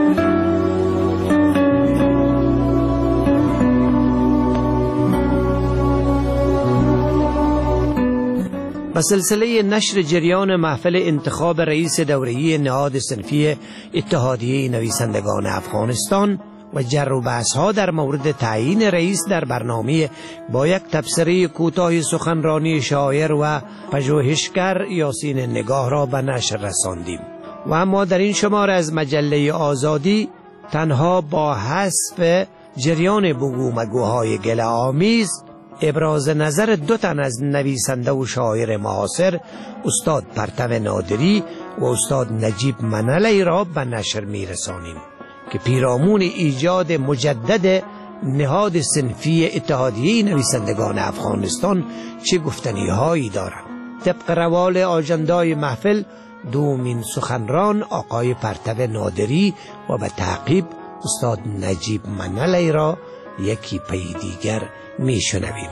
به سلسله نشر جریان محفل انتخاب رئیس دوره‌ای نهاد صنفی اتحادیه نویسندگان افغانستان و جر و بحث‌ها در مورد تعیین رئیس در برنامه با یک تبصره کوتاه سخنرانی شاعر و پژوهشگر یاسین نگاه را به نشر رساندیم و اما در این شماره از مجله آزادی تنها با حذف جریان بگو مگوهای گله آمیز ابراز نظر دو تن از نویسنده و شاعر معاصر، استاد پرتو نادری و استاد نجیب منلی را به نشر می رسانیم که پیرامون ایجاد مجدد نهاد صنفی اتحادیه نویسندگان افغانستان چه گفتنی هایی دارند. طبق روال آجندای محفل، دومین سخنران آقای پرتو نادری و به تعقیب استاد نجیب منلی را یکی پی دیگر میشنویم.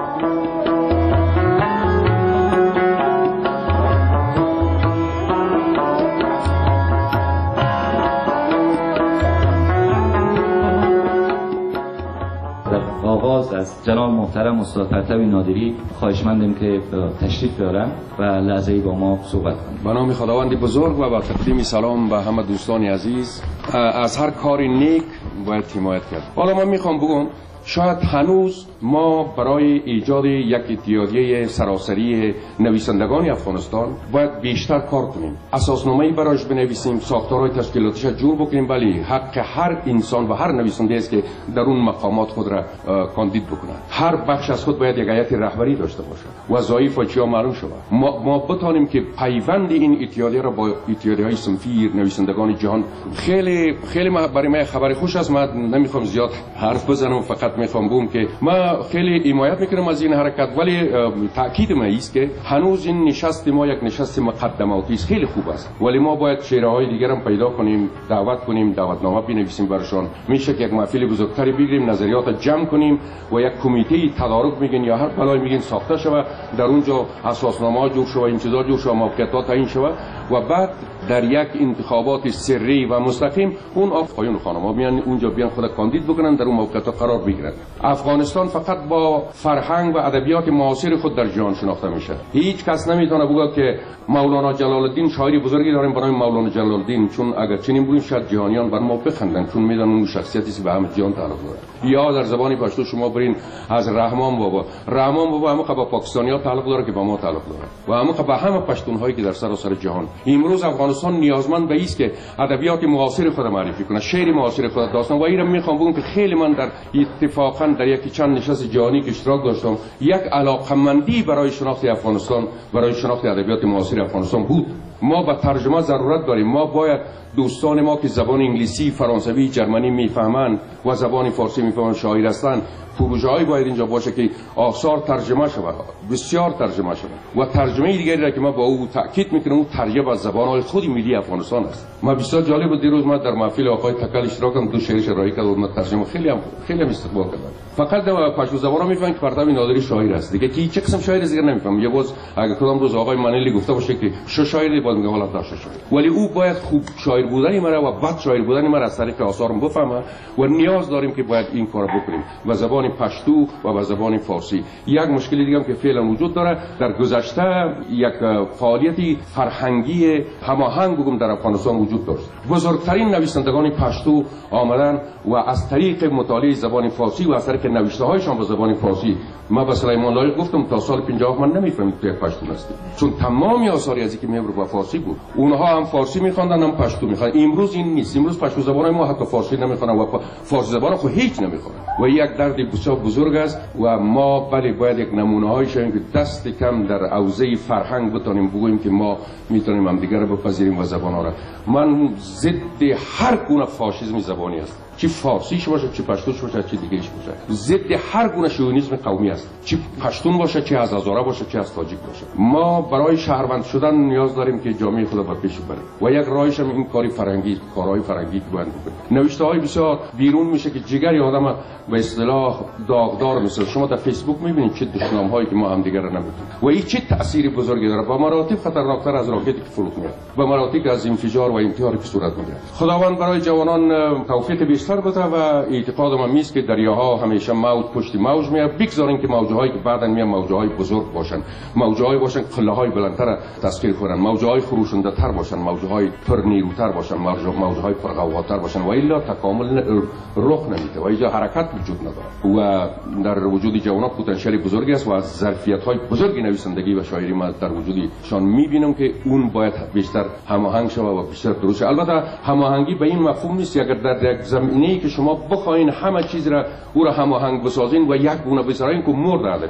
آغاز از جناب محترم استاد پرتوی نادری خواهشمندیم که تشریف بیارن و لحظه‌ای با ما صحبت کنند. به نام خداوند بزرگ و با تقدیم سلام به همه دوستان عزیز، از هر کار نیک باید حمایت کرد. حالا من میخوام بگم شاید هنوز ما برای ایجاد یک اتحادیه سراسری نویسندگان افغانستان باید بیشتر کار کنیم. اساسنامه‌ای برایش بنویسیم، ساختارهای تشکیلاتیش جور بکنیم، ولی حق هر انسان و هر نویسنده است که در اون مقامات خود را کاندید بکنه. هر بخش از خود باید یک هیئت رهبری داشته باشه. وظایف و چیا معلوم شود. ما, ما بتانیم که پیوند این اتحادیه را با اتحادیه‌های صنفی نویسندگان جهان خیلی خیلی برای من خبر خوش است. من نمیخوام زیاد حرف بزنم، فقط میخوام بگم که ما خیلی حمایت میکنم از این حرکت، ولی تاکید ما است که هنوز این نشست ما یک نشست مقدماتی است. خیلی خوب است، ولی ما باید چهره‌های دیگر هم پیدا کنیم، دعوت کنیم، دعوتنامه بنویسیم برشان. میشه که یک محفل بزرگتری بگیریم، نظریات جمع کنیم و یک کمیته تدارک میگن یا هر بلای میگن ساخته شود، در اونجا اساسنامه جور شود، این چیزا جور شود، موقعیت‌ها تعیین شود و بعد در یک انتخابات سری و مستقیم اون آقایون و خانم‌ها میان اونجا بیان خود کاندید بکنن، در اون موقعیت‌ها قرار بگیرن. افغانستان فقط با فرهنگ و ادبیات معاصر خود در جهان شناخته میشه. هیچ کس نمیتونه بگه که مولانا جلال الدین شاعری بزرگی داریم برای مولانا جلال الدین، چون اگر چنین بگیم شاید جهانیان بر ما بخندن، چون میدونن اون شخصیتی است به همه جهان تعلق داره. یا در زبان پشتو شما برین از رحمان بابا، رحمان بابا هم با پاکستانی‌ها تعلق داره که با ما تعلق داره و هم با همه پشتون‌هایی که در سراسر جهان. امروز افغانستان نیازمند به است که ادبیات معاصر خود معرفی کنه، شعر معاصر خود داستان. و اینم میخوام بگم که خیلی من در اتفاقا در یکی چند نشست جهانی که اشتراک داشتم، یک علاقمندی برای شناخت افغانستان، برای شناخت ادبیات معاصر افغانستان بود. ما به ترجمه ضرورت داریم. ما باید دوستان ما که زبان انگلیسی، فرانسوی، جرمنی میفهمند و زبان فارسی میفهمند، شاعر هستند، پروژه‌ای باید اینجا باشه که آثار ترجمه شود، بسیار ترجمه شود. و ترجمه دیگری را که ما با او تاکید میکنم، اون ترجمه از زبان‌های خود ملی افغانستان است. ما بسیار جالب بود دیروز ما در محفل آقای تکل اشتراک کردم، دو شعرش ارائه کرد و ما ترجمه خیلی هم خیلی هم استقبال کردن. فقط در پشتو زبان میفهمن که پرتوی نادری شاعر است دیگه، که چه قسم شاعر دیگه نمیفهم. یه روز اگه کدام روز آقای منیلی گفته باشه که شو شاعری بود، میگه والا داشه شاعر، ولی او باید خوب شاعر بودن مرا و بد شاعر بودن مرا از طریق آثارم بفهمه و نیاز داریم که باید این کارو بکنیم و زبان پشتو و به زبان فارسی. یک مشکلی دیگه هم که فعلا وجود داره، در گذشته یک فعالیتی فرهنگی هماهنگ بگم در افغانستان وجود داشت. بزرگترین نویسندگان پشتو آمدن و از طریق مطالعه زبان فارسی و از طریق نوشته هایشان به زبان فارسی، ما به سلیمان لایق گفتم تا سال پنجاه من نمیفهمید تو یک پشتو هستی، چون تمامی آثاری از اینکه میبره با فارسی بود. اونها هم فارسی میخواندن هم پشتو میخواندن. امروز این نیست. امروز پشتو زبان ما حتی فارسی نمیخوانن و فارسی زبان خو هیچ نمیخوانن و یک درد بسیار بزرگ است و ما ولی باید یک نمونه هایی شویم که دست کم در حوزه فرهنگ بتونیم بگوییم که ما میتونیم هم دیگر رو بپذیریم و زبان ها را. من ضد هر گونه فاشیسم زبانی هستم، چه فارسیش باشه، چه پشتوش باشه، چه دیگه‌ایش باشه. ضد هر گونه شوونیسم قومی است، چه پشتون باشه، چه از هزاره باشه، چه از تاجیک باشه. ما برای شهروند شدن نیاز داریم که جامعه خود را پیش ببریم و یک راهش هم این کاری فرهنگی، کارهای فرهنگی باید بکنیم. نوشته‌های بسیار بیرون میشه که جگر آدم به اصطلاح داغدار میشه. شما در فیسبوک میبینید چه دشنام‌هایی که ما هم دیگر را نمی‌دونیم و این چه تأثیر بزرگی داره، با مراتب خطرناکتر از راکتی که فرود میاد، با مراتب از انفجار و انتحاری که صورت میگیره. خداوند برای جوانان توفیق بیشتر بده و اعتقاد من میست که دریاها همیشه موج پشت موج میاد. بگذارین که موج‌هایی که بعداً میان موج‌های بزرگ باشن، موج‌های باشن قله‌های بلندتر تسخیر کنن، موج‌های خروشنده تر باشن، موج‌های پر نیروتر باشن، موج‌های پر غوغاتر باشن و الا تکامل رخ نمیده و اینجا حرکت وجود نداره و در وجود جوانان پتانسیل بزرگی است و از ظرفیت‌های بزرگی نویسندگی و شاعری ما در وجودشان می‌بینم که اون باید بیشتر هماهنگ شود و بیشتر درست. البته هماهنگی به این مفهوم نیست اگر در یک زمینه‌ای که شما بخواین همه چیز را او را هماهنگ بسازین و یک گونه بسازین که مرد ادبیات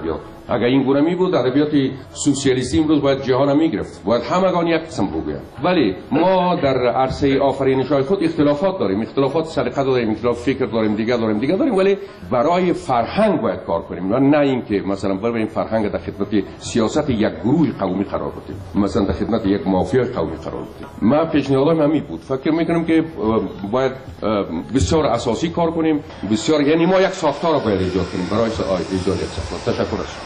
اگر این گونه می بود ادبیات سوسیالیستی امروز باید جهان می گرفت، باید همگان یک قسم بگویند. ولی ما در عرصه آفرینش‌های خود اختلافات داریم، اختلافات سلیقه داریم، اختلاف فکر داریم، دیگه داریم دیگه داریم ولی برای فرهنگ باید کار کنیم و نه اینکه مثلا بریم فرهنگ در خدمت سیاست یک گروه قومی قرار بدیم، مثلا در خدمت یک مافیا قومی قرار بدیم. ما پیشنهادم همین بود. فکر میکنم که باید بسیار اساسی کار کنیم، بسیار یعنی ما یک ساختار را باید ایجاد کنیم برای ایجاد یک ساختار. تشکر از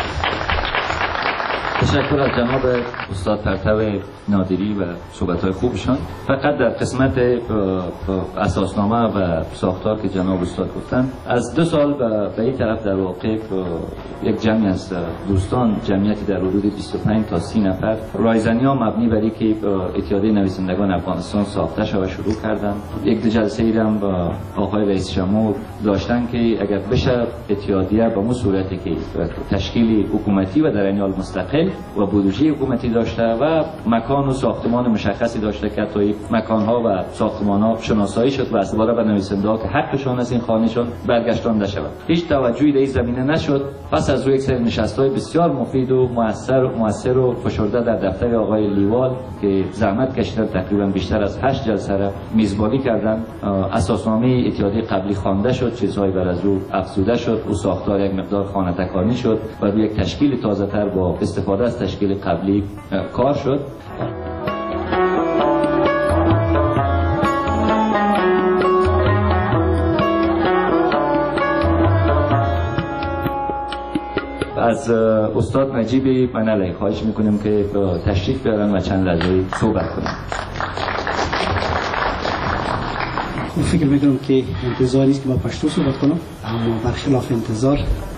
تشکر از جناب استاد پرتو نادری و صحبت‌های خوبشان. فقط در قسمت اساسنامه و ساختار که جناب استاد گفتن، از دو سال به این طرف در واقع یک جمعی از دوستان، جمعیتی در حدود بیست و پنج تا سی نفر رایزنی‌ها مبنی بر اینکه اتحادیه نویسندگان افغانستان ساخته شود شروع کردن. یک دو جلسه ای هم با آقای رئیس جمهور داشتن که اگر بشه اتحادیه به اون صورتی که تشکیل حکومتی و در این حال مستقل و بودجه حکومتی داشته و مکان و ساختمان مشخصی داشته که تا مکان‌ها و ساختمان‌ها شناسایی شد و از بالا به نویسنده‌ها که حقشان از این خانه‌شان برگشتانده شود. هیچ توجهی در این زمینه نشد. پس از روی یک سری نشست‌های بسیار مفید و مؤثر مؤثر و فشرده در دفتر آقای لیوال که زحمت کشیدن، تقریبا بیشتر از هشت جلسه را میزبانی کردن، اساسنامه اتحادیه قبلی خوانده شد، چیزهایی بر از او افزوده شد، او ساختار یک مقدار خانه تکانی شد و روی یک تشکیل تازه‌تر با استفاده از تشکیل قبلی کار شد. از استاد نجیبی منالی خواهش میکنیم که تشریف بیارن و چند لحظه صحبت کنیم. من فکر میکنم که انتظار نیست که ما پشتو صحبت کنم، اما برخلاف انتظار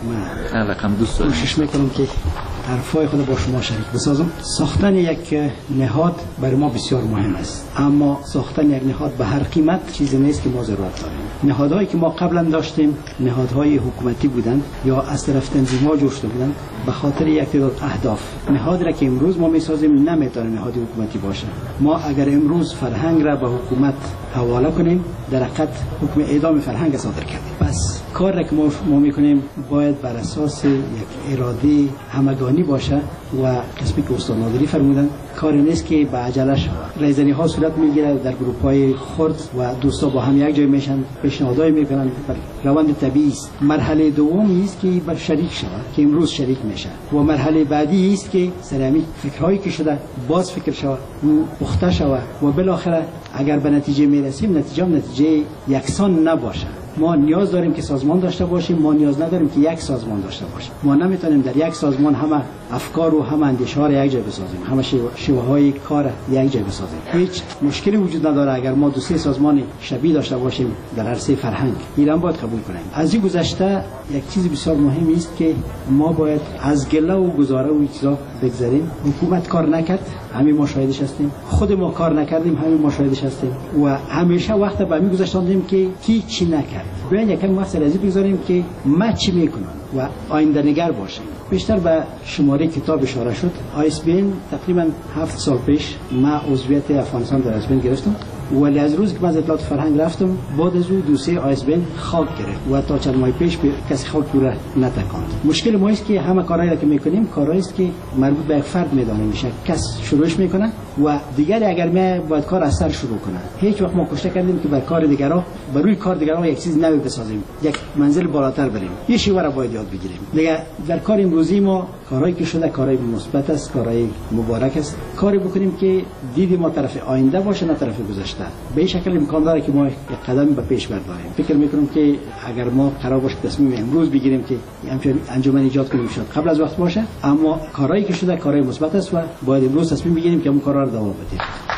من رقم دوست دارم کوشش میکنم که حرفای خود با شما شریک بسازم. ساختن یک نهاد برای ما بسیار مهم است، اما ساختن یک نهاد به هر قیمت چیزی نیست که ما ضرورت داریم. نهادهایی که ما قبلا داشتیم نهادهای حکومتی بودند یا از طرف تنظیم‌ها جوش شده بودند به خاطر یک تعداد اهداف. نهادی را که امروز ما میسازیم نمیتونه نهاد حکومتی باشه. ما اگر امروز فرهنگ را به حکومت حواله کنیم در حقیقت حکم اعدام فرهنگ صادر کردیم. پس کار را که ما, ما میکنیم باید بر اساس یک اراده همگانی باشه و قسمی که استاد نادری فرمودن کاری نیست که به عجله شود. رایزنی ها صورت میگیره در گروپ های خرد و دوستا با هم یک جای میشن، پیشنهادای میکنن، روند طبیعی است. مرحله دومی است که بر شریک شود که امروز شریک میشه و مرحله بعدی است که سرامی فکرهایی که شده باز فکر شود و پخته شود و بالاخره اگر به نتیجه میرسیم نتیجه نتیجه یکسان نباشه. ما نیاز داریم که سازمان داشته باشیم، ما نیاز نداریم که یک سازمان داشته باشیم. ما نمیتونیم در یک سازمان همه افکار و همه اندیشه ها را یک جای بسازیم، همه شیوه های کار یک جای بسازیم. هیچ مشکلی وجود نداره اگر ما دو سه سازمان شبیه داشته باشیم در عرصه فرهنگ. ایران باید قبول کنیم. از این گذشته یک چیز بسیار مهمی است که ما باید از گله و گزاره و چیزا بگذریم. حکومت کار نکرد، همین ما شاهدش هستیم. خود ما کار نکردیم، همین ما شاهدش هستیم و همیشه وقت به همین گذاشتیم که کی چی نکرد. بیاین یکم وقت لازم بگذاریم که ما چی میکنم و آینده نگر باشیم. بیشتر به شماره کتاب اشاره شد. آیسبین تقریبا هفت سال پیش ما عضویت افغانستان در آیسبین گرفتم ولی از روز که من از اطلاعات فرهنگ رفتم بعد از او دوسیه آیسبین خاک گرفت و تا چند ماه پیش کسی خاک رو نتکاند. مشکل ما است که همه کارهایی که میکنیم کارهایی است که مربوط به یک فرد میدانه میشه، کس شروعش میکنه و دیگری اگر ما باید کار از سر شروع کنه. هیچ وقت ما کوشش کردیم که بر کار دیگران بر روی کار دیگران یک چیز نوی بسازیم، یک منزل بالاتر بریم. یه شیوه را باید یاد بگیریم. دیگه در کار امروزی ما کارهایی که شده کارهای مثبت است، کارهای مبارک است. کاری بکنیم که دید ما طرف آینده باشه نه طرف گذشته. به این شکل امکان داره که ما یک قدم به پیش برداریم. فکر میکنم که اگر ما قرار باشه تصمیم امروز بگیریم که همچین انجمن ایجاد کنیم شد قبل از وقت باشه، اما کارهایی که شده کارهای مثبت است و باید امروز تصمیم بگیریم که اون کارا رو دوام بدیم.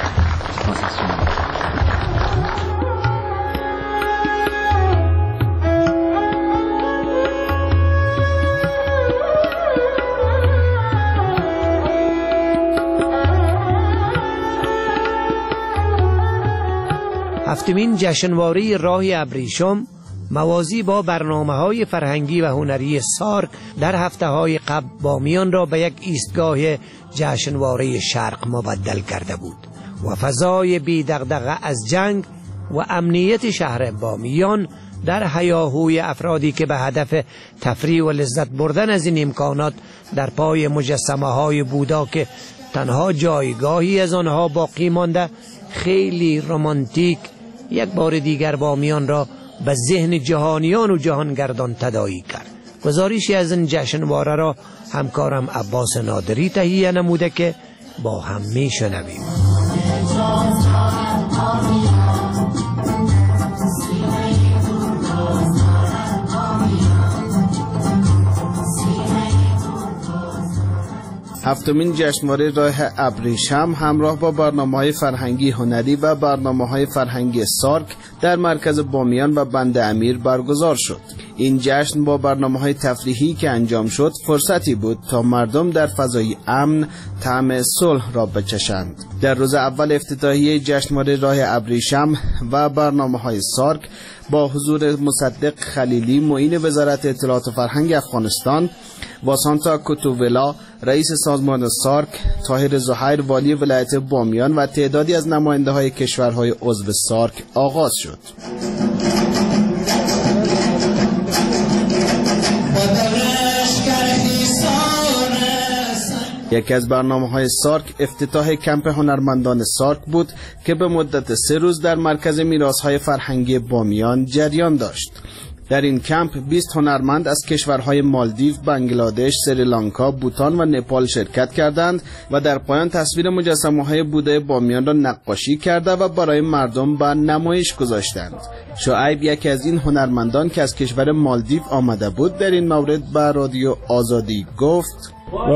هفتمین جشنواره راه ابریشم موازی با برنامه‌های فرهنگی و هنری سارک در هفته‌های قبل بامیان را به یک ایستگاه جشنواره شرق مبدل کرده بود و فضای بی دغدغه از جنگ و امنیت شهر بامیان در هیاهوی افرادی که به هدف تفریح و لذت بردن از این امکانات در پای مجسمه های بودا که تنها جایگاهی از آنها باقی مانده خیلی رمانتیک یک بار دیگر بامیان را به ذهن جهانیان و جهانگردان تداعی کرد. گزارشی از این جشنواره را همکارم عباس نادری تهیه نموده که با هم میشنویم. هفتمین جشنواره راه ابریشم همراه با برنامه‌های فرهنگی هنری و برنامه‌های فرهنگی سارک در مرکز بامیان و بند امیر برگزار شد. این جشن با برنامه‌های تفریحی که انجام شد فرصتی بود تا مردم در فضای امن طعم صلح را بچشند. در روز اول افتتاحیه جشنواره راه ابریشم و برنامه‌های سارک با حضور مصدق خلیلی معین وزارت اطلاعات و فرهنگ افغانستان، واسانتا کوتوولا رئیس سازمان سارک، طاهر زهیر والی ولایت بامیان و تعدادی از نماینده‌های کشورهای عضو سارک آغاز شد. یکی از برنامه‌های سارک افتتاح کمپ هنرمندان سارک بود که به مدت سه روز در مرکز میراث‌های فرهنگی بامیان جریان داشت. در این کمپ بیست هنرمند از کشورهای مالدیو، بنگلادش، سریلانکا، بوتان و نپال شرکت کردند و در پایان تصویر مجسمه‌های بوده بامیان را نقاشی کرده و برای مردم به نمایش گذاشتند. شعیب یکی از این هنرمندان که از کشور مالدیو آمده بود در این مورد به رادیو آزادی گفت: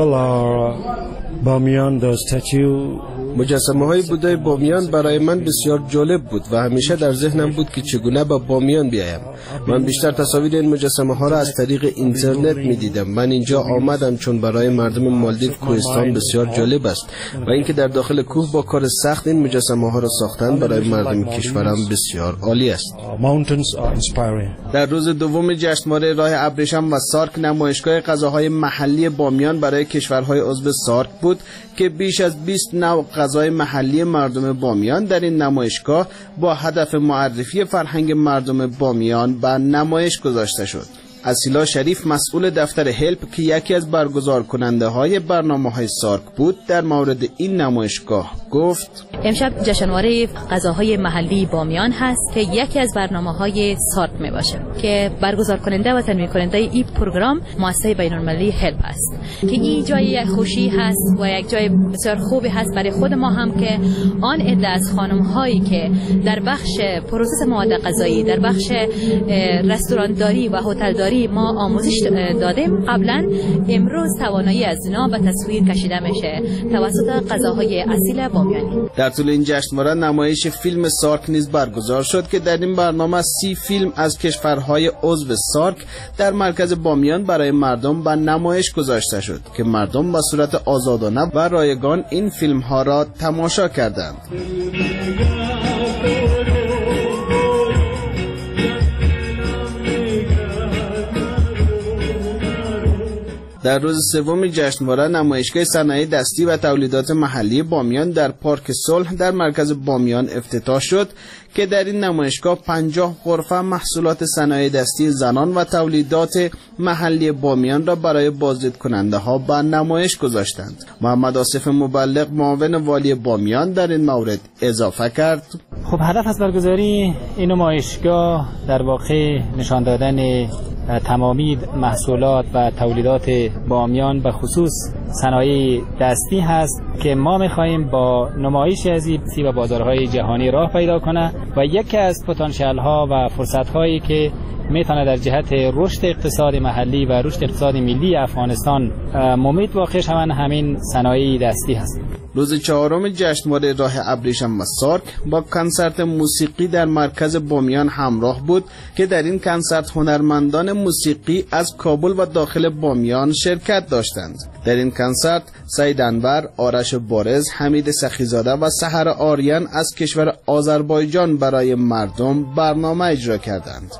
بامیان the statue مجسمه های بودای بامیان برای من بسیار جالب بود و همیشه در ذهنم بود که چگونه به بامیان بیایم. من بیشتر تصاویر این مجسمه ها را از طریق اینترنت می دیدم. من اینجا آمدم چون برای مردم مالدیو کوهستان بسیار جالب است و اینکه در داخل کوه با کار سخت این مجسمه ها را ساختن برای مردم کشورم بسیار عالی است. در روز دوم جشنواره راه ابریشم و سارک نمایشگاه غذاهای محلی بامیان برای کشورهای عضو سارک بود که بیش از بیست نوع غذای محلی مردم بامیان در این نمایشگاه با هدف معرفی فرهنگ مردم بامیان به نمایش گذاشته شد. اسیلا شریف مسئول دفتر هلپ که یکی از برگزار کننده های برنامه های سارک بود در مورد این نمایشگاه گفت: امشب جشنواره غذاهای محلی بامیان هست که یکی از برنامه های سارک می باشه که برگزار کننده و تنظیم کننده این پروگرام مؤسسه بین‌المللی هلپ است که این جای یک خوشی هست و یک جای بسیار خوبی هست برای خود ما هم که آن عده از خانم هایی که در بخش پروسس مواد غذایی، در بخش رستورانداری و هتلداری ما آموزش دادیم قبلا، امروز توانایی از اینا به تصویر کشیده میشه توسط غذاهای اصیل بامیانی. در طول این جشنواره نمایش فیلم سارک نیز برگزار شد که در این برنامه سی فیلم از کشورهای عضو سارک در مرکز بامیان برای مردم به نمایش گذاشته شد که مردم به صورت آزادانه و رایگان این فیلم ها را تماشا کردند. در روز سوم جشنواره نمایشگاه صنایع دستی و تولیدات محلی بامیان در پارک صلح در مرکز بامیان افتتاح شد که در این نمایشگاه پنجاه غرفه محصولات صنایع دستی زنان و تولیدات محلی بامیان را برای بازدید کننده ها به نمایش گذاشتند. محمد آصف مبلغ معاون والی بامیان در این مورد اضافه کرد: خب هدف از برگزاری این نمایشگاه در واقع نشان دادن تمامی محصولات و تولیدات بامیان به خصوص صنایع دستی هست که ما می‌خواهیم با نمایش از این و بازارهای جهانی راه پیدا کنه و یکی از پتانسیل ها و فرصت هایی که میتونه در جهت رشد اقتصاد محلی و رشد اقتصاد ملی افغانستان ممید واقع شوند همین صنایع دستی هست. روز چهارم جشنواره راه ابریشم و سارک با کنسرت موسیقی در مرکز بامیان همراه بود که در این کنسرت هنرمندان موسیقی از کابل و داخل بامیان شرکت داشتند. در این کنسرت سید انور، آرش بارز، حمید سخیزاده و سحر آریان از کشور آذربایجان برای مردم برنامه اجرا کردند.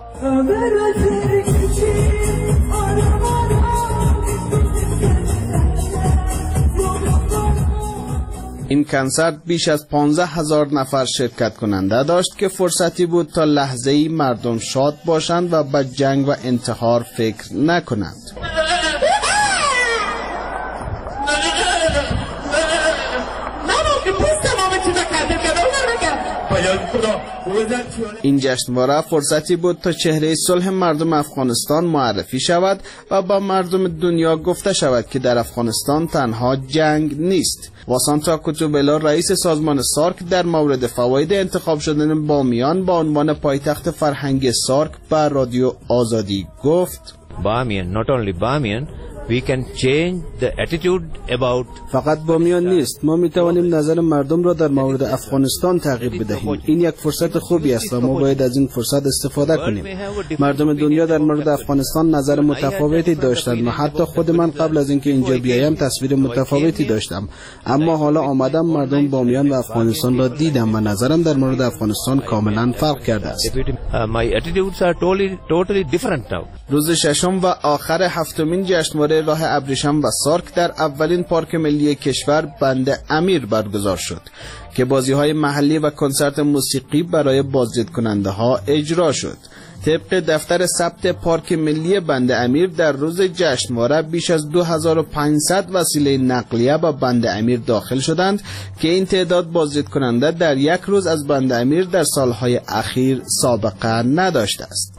این کنسرت بیش از پانزده هزار نفر شرکت کننده داشت که فرصتی بود تا لحظه‌ای مردم شاد باشند و به جنگ و انتحار فکر نکنند. این جشنواره فرصتی بود تا چهره صلح مردم افغانستان معرفی شود و با مردم دنیا گفته شود که در افغانستان تنها جنگ نیست. واسانتا کوتوبلا رئیس سازمان سارک در مورد فواید انتخاب شدن بامیان با عنوان پایتخت فرهنگی سارک به رادیو آزادی گفت: بامیان not only بامیان we can change the attitude about فقط بامیان نیست، ما می توانیم نظر مردم را در مورد افغانستان تغییر بدهیم. این یک فرصت خوبی است و ما باید از این فرصت استفاده کنیم. مردم دنیا در مورد افغانستان نظر متفاوتی داشتند و حتی خود من قبل از اینکه اینجا بیایم تصویر متفاوتی داشتم، اما حالا آمدم مردم بامیان و افغانستان را دیدم و نظرم در مورد افغانستان کاملا فرق کرده است. my attitudes are totally totally different now. روز ششم و آخر هفتمین جشنواره راه ابریشم و سارک در اولین پارک ملی کشور بند امیر برگزار شد که بازی‌های محلی و کنسرت موسیقی برای بازدید کننده ها اجرا شد. طبق دفتر ثبت پارک ملی بند امیر در روز جشنواره بیش از دو هزار و پانصد وسیله نقلیه به بند امیر داخل شدند که این تعداد بازدید کننده در یک روز از بند امیر در سالهای اخیر سابقه نداشته است.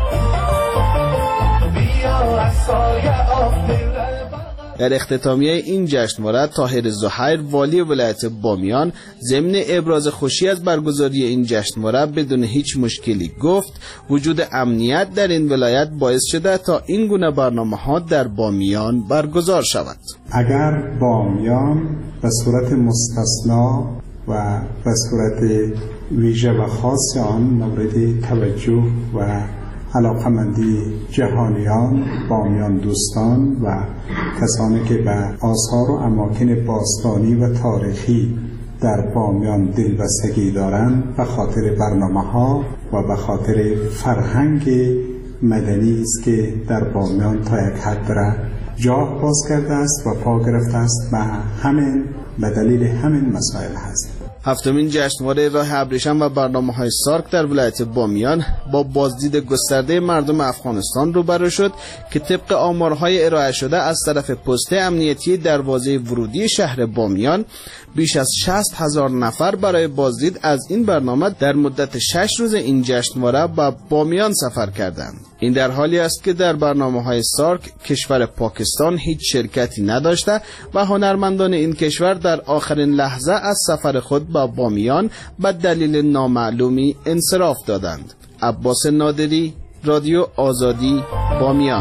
در اختتامیه این جشنواره طاهر زهیر والی ولایت بامیان ضمن ابراز خوشی از برگزاری این جشنواره بدون هیچ مشکلی گفت وجود امنیت در این ولایت باعث شده تا این گونه برنامه‌ها در بامیان برگزار شود. اگر بامیان به صورت مستثنا و به صورت ویژه و خاص آن مورد توجه و علاقمندی جهانیان، بامیان دوستان و کسانی که به آثار و اماکن باستانی و تاریخی در بامیان دلبستگی دارند به خاطر برنامه‌ها و به خاطر فرهنگ مدنی است که در بامیان تا یک حد را جاه باز کرده است و پا گرفته است و همین به دلیل همین مسائل هست. هفتمین جشنواره راه ابریشم و برنامه‌های سارک در ولایت بامیان با بازدید گسترده مردم افغانستان روبرو شد که طبق آمارهای ارائه شده از طرف پست امنیتی دروازه ورودی شهر بامیان بیش از شصت هزار نفر برای بازدید از این برنامه در مدت شش روز این جشنواره به بامیان سفر کردند. این در حالی است که در برنامه‌های سارک کشور پاکستان هیچ شرکتی نداشته و هنرمندان این کشور در آخرین لحظه از سفر خود به بامیان به دلیل نامعلومی انصراف دادند. عباس نادری، رادیو آزادی، بامیان.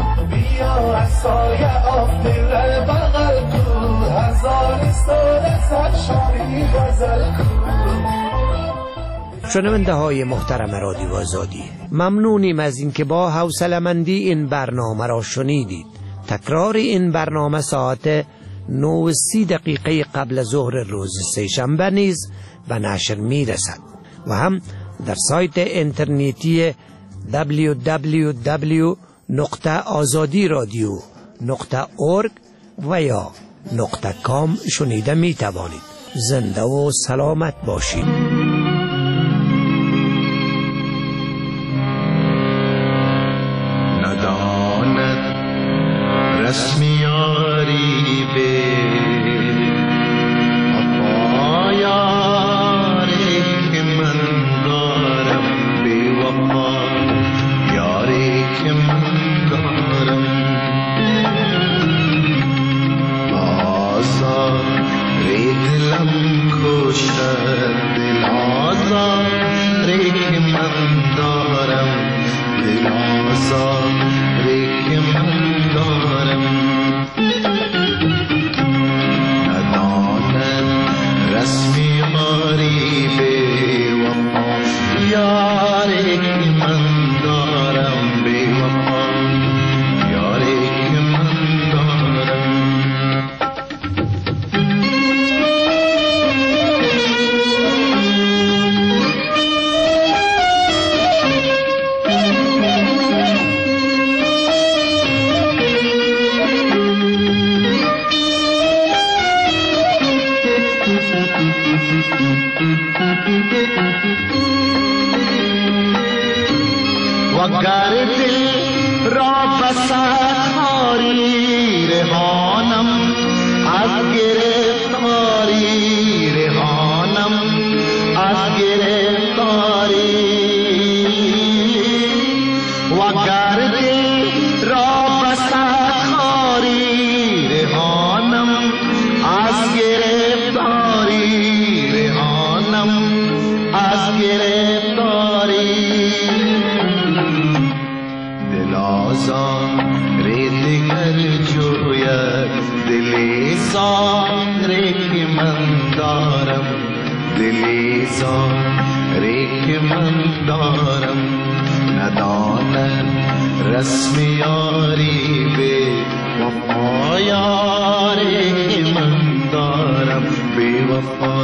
شنونده های محترم رادیو آزادی، ممنونیم از اینکه با حوصله‌مندی این برنامه را شنیدید. تکرار این برنامه ساعت نه و سی دقیقه قبل ظهر روز سه‌شنبه نیز به نشر می رسد و هم در سایت اینترنتی دبلیو دبلیو دبلیو نقطه آزادی رادیو نقطه اورگ و یا نقطه کام شنیده می توانید. زنده و سلامت باشید. نداند رسمیاری به وگر دل را بسخاری رهانم از گرفتاری رهانم از گرفتاری وگر دل را بسخاری رهانم از گرفتاری رهانم از گرفتاری रे दिगर जोयत दिले सारे के मंदारम दिले सारे के मंदारम नदान रस्म यारी बे वफा यारे के मंदारम बेवफा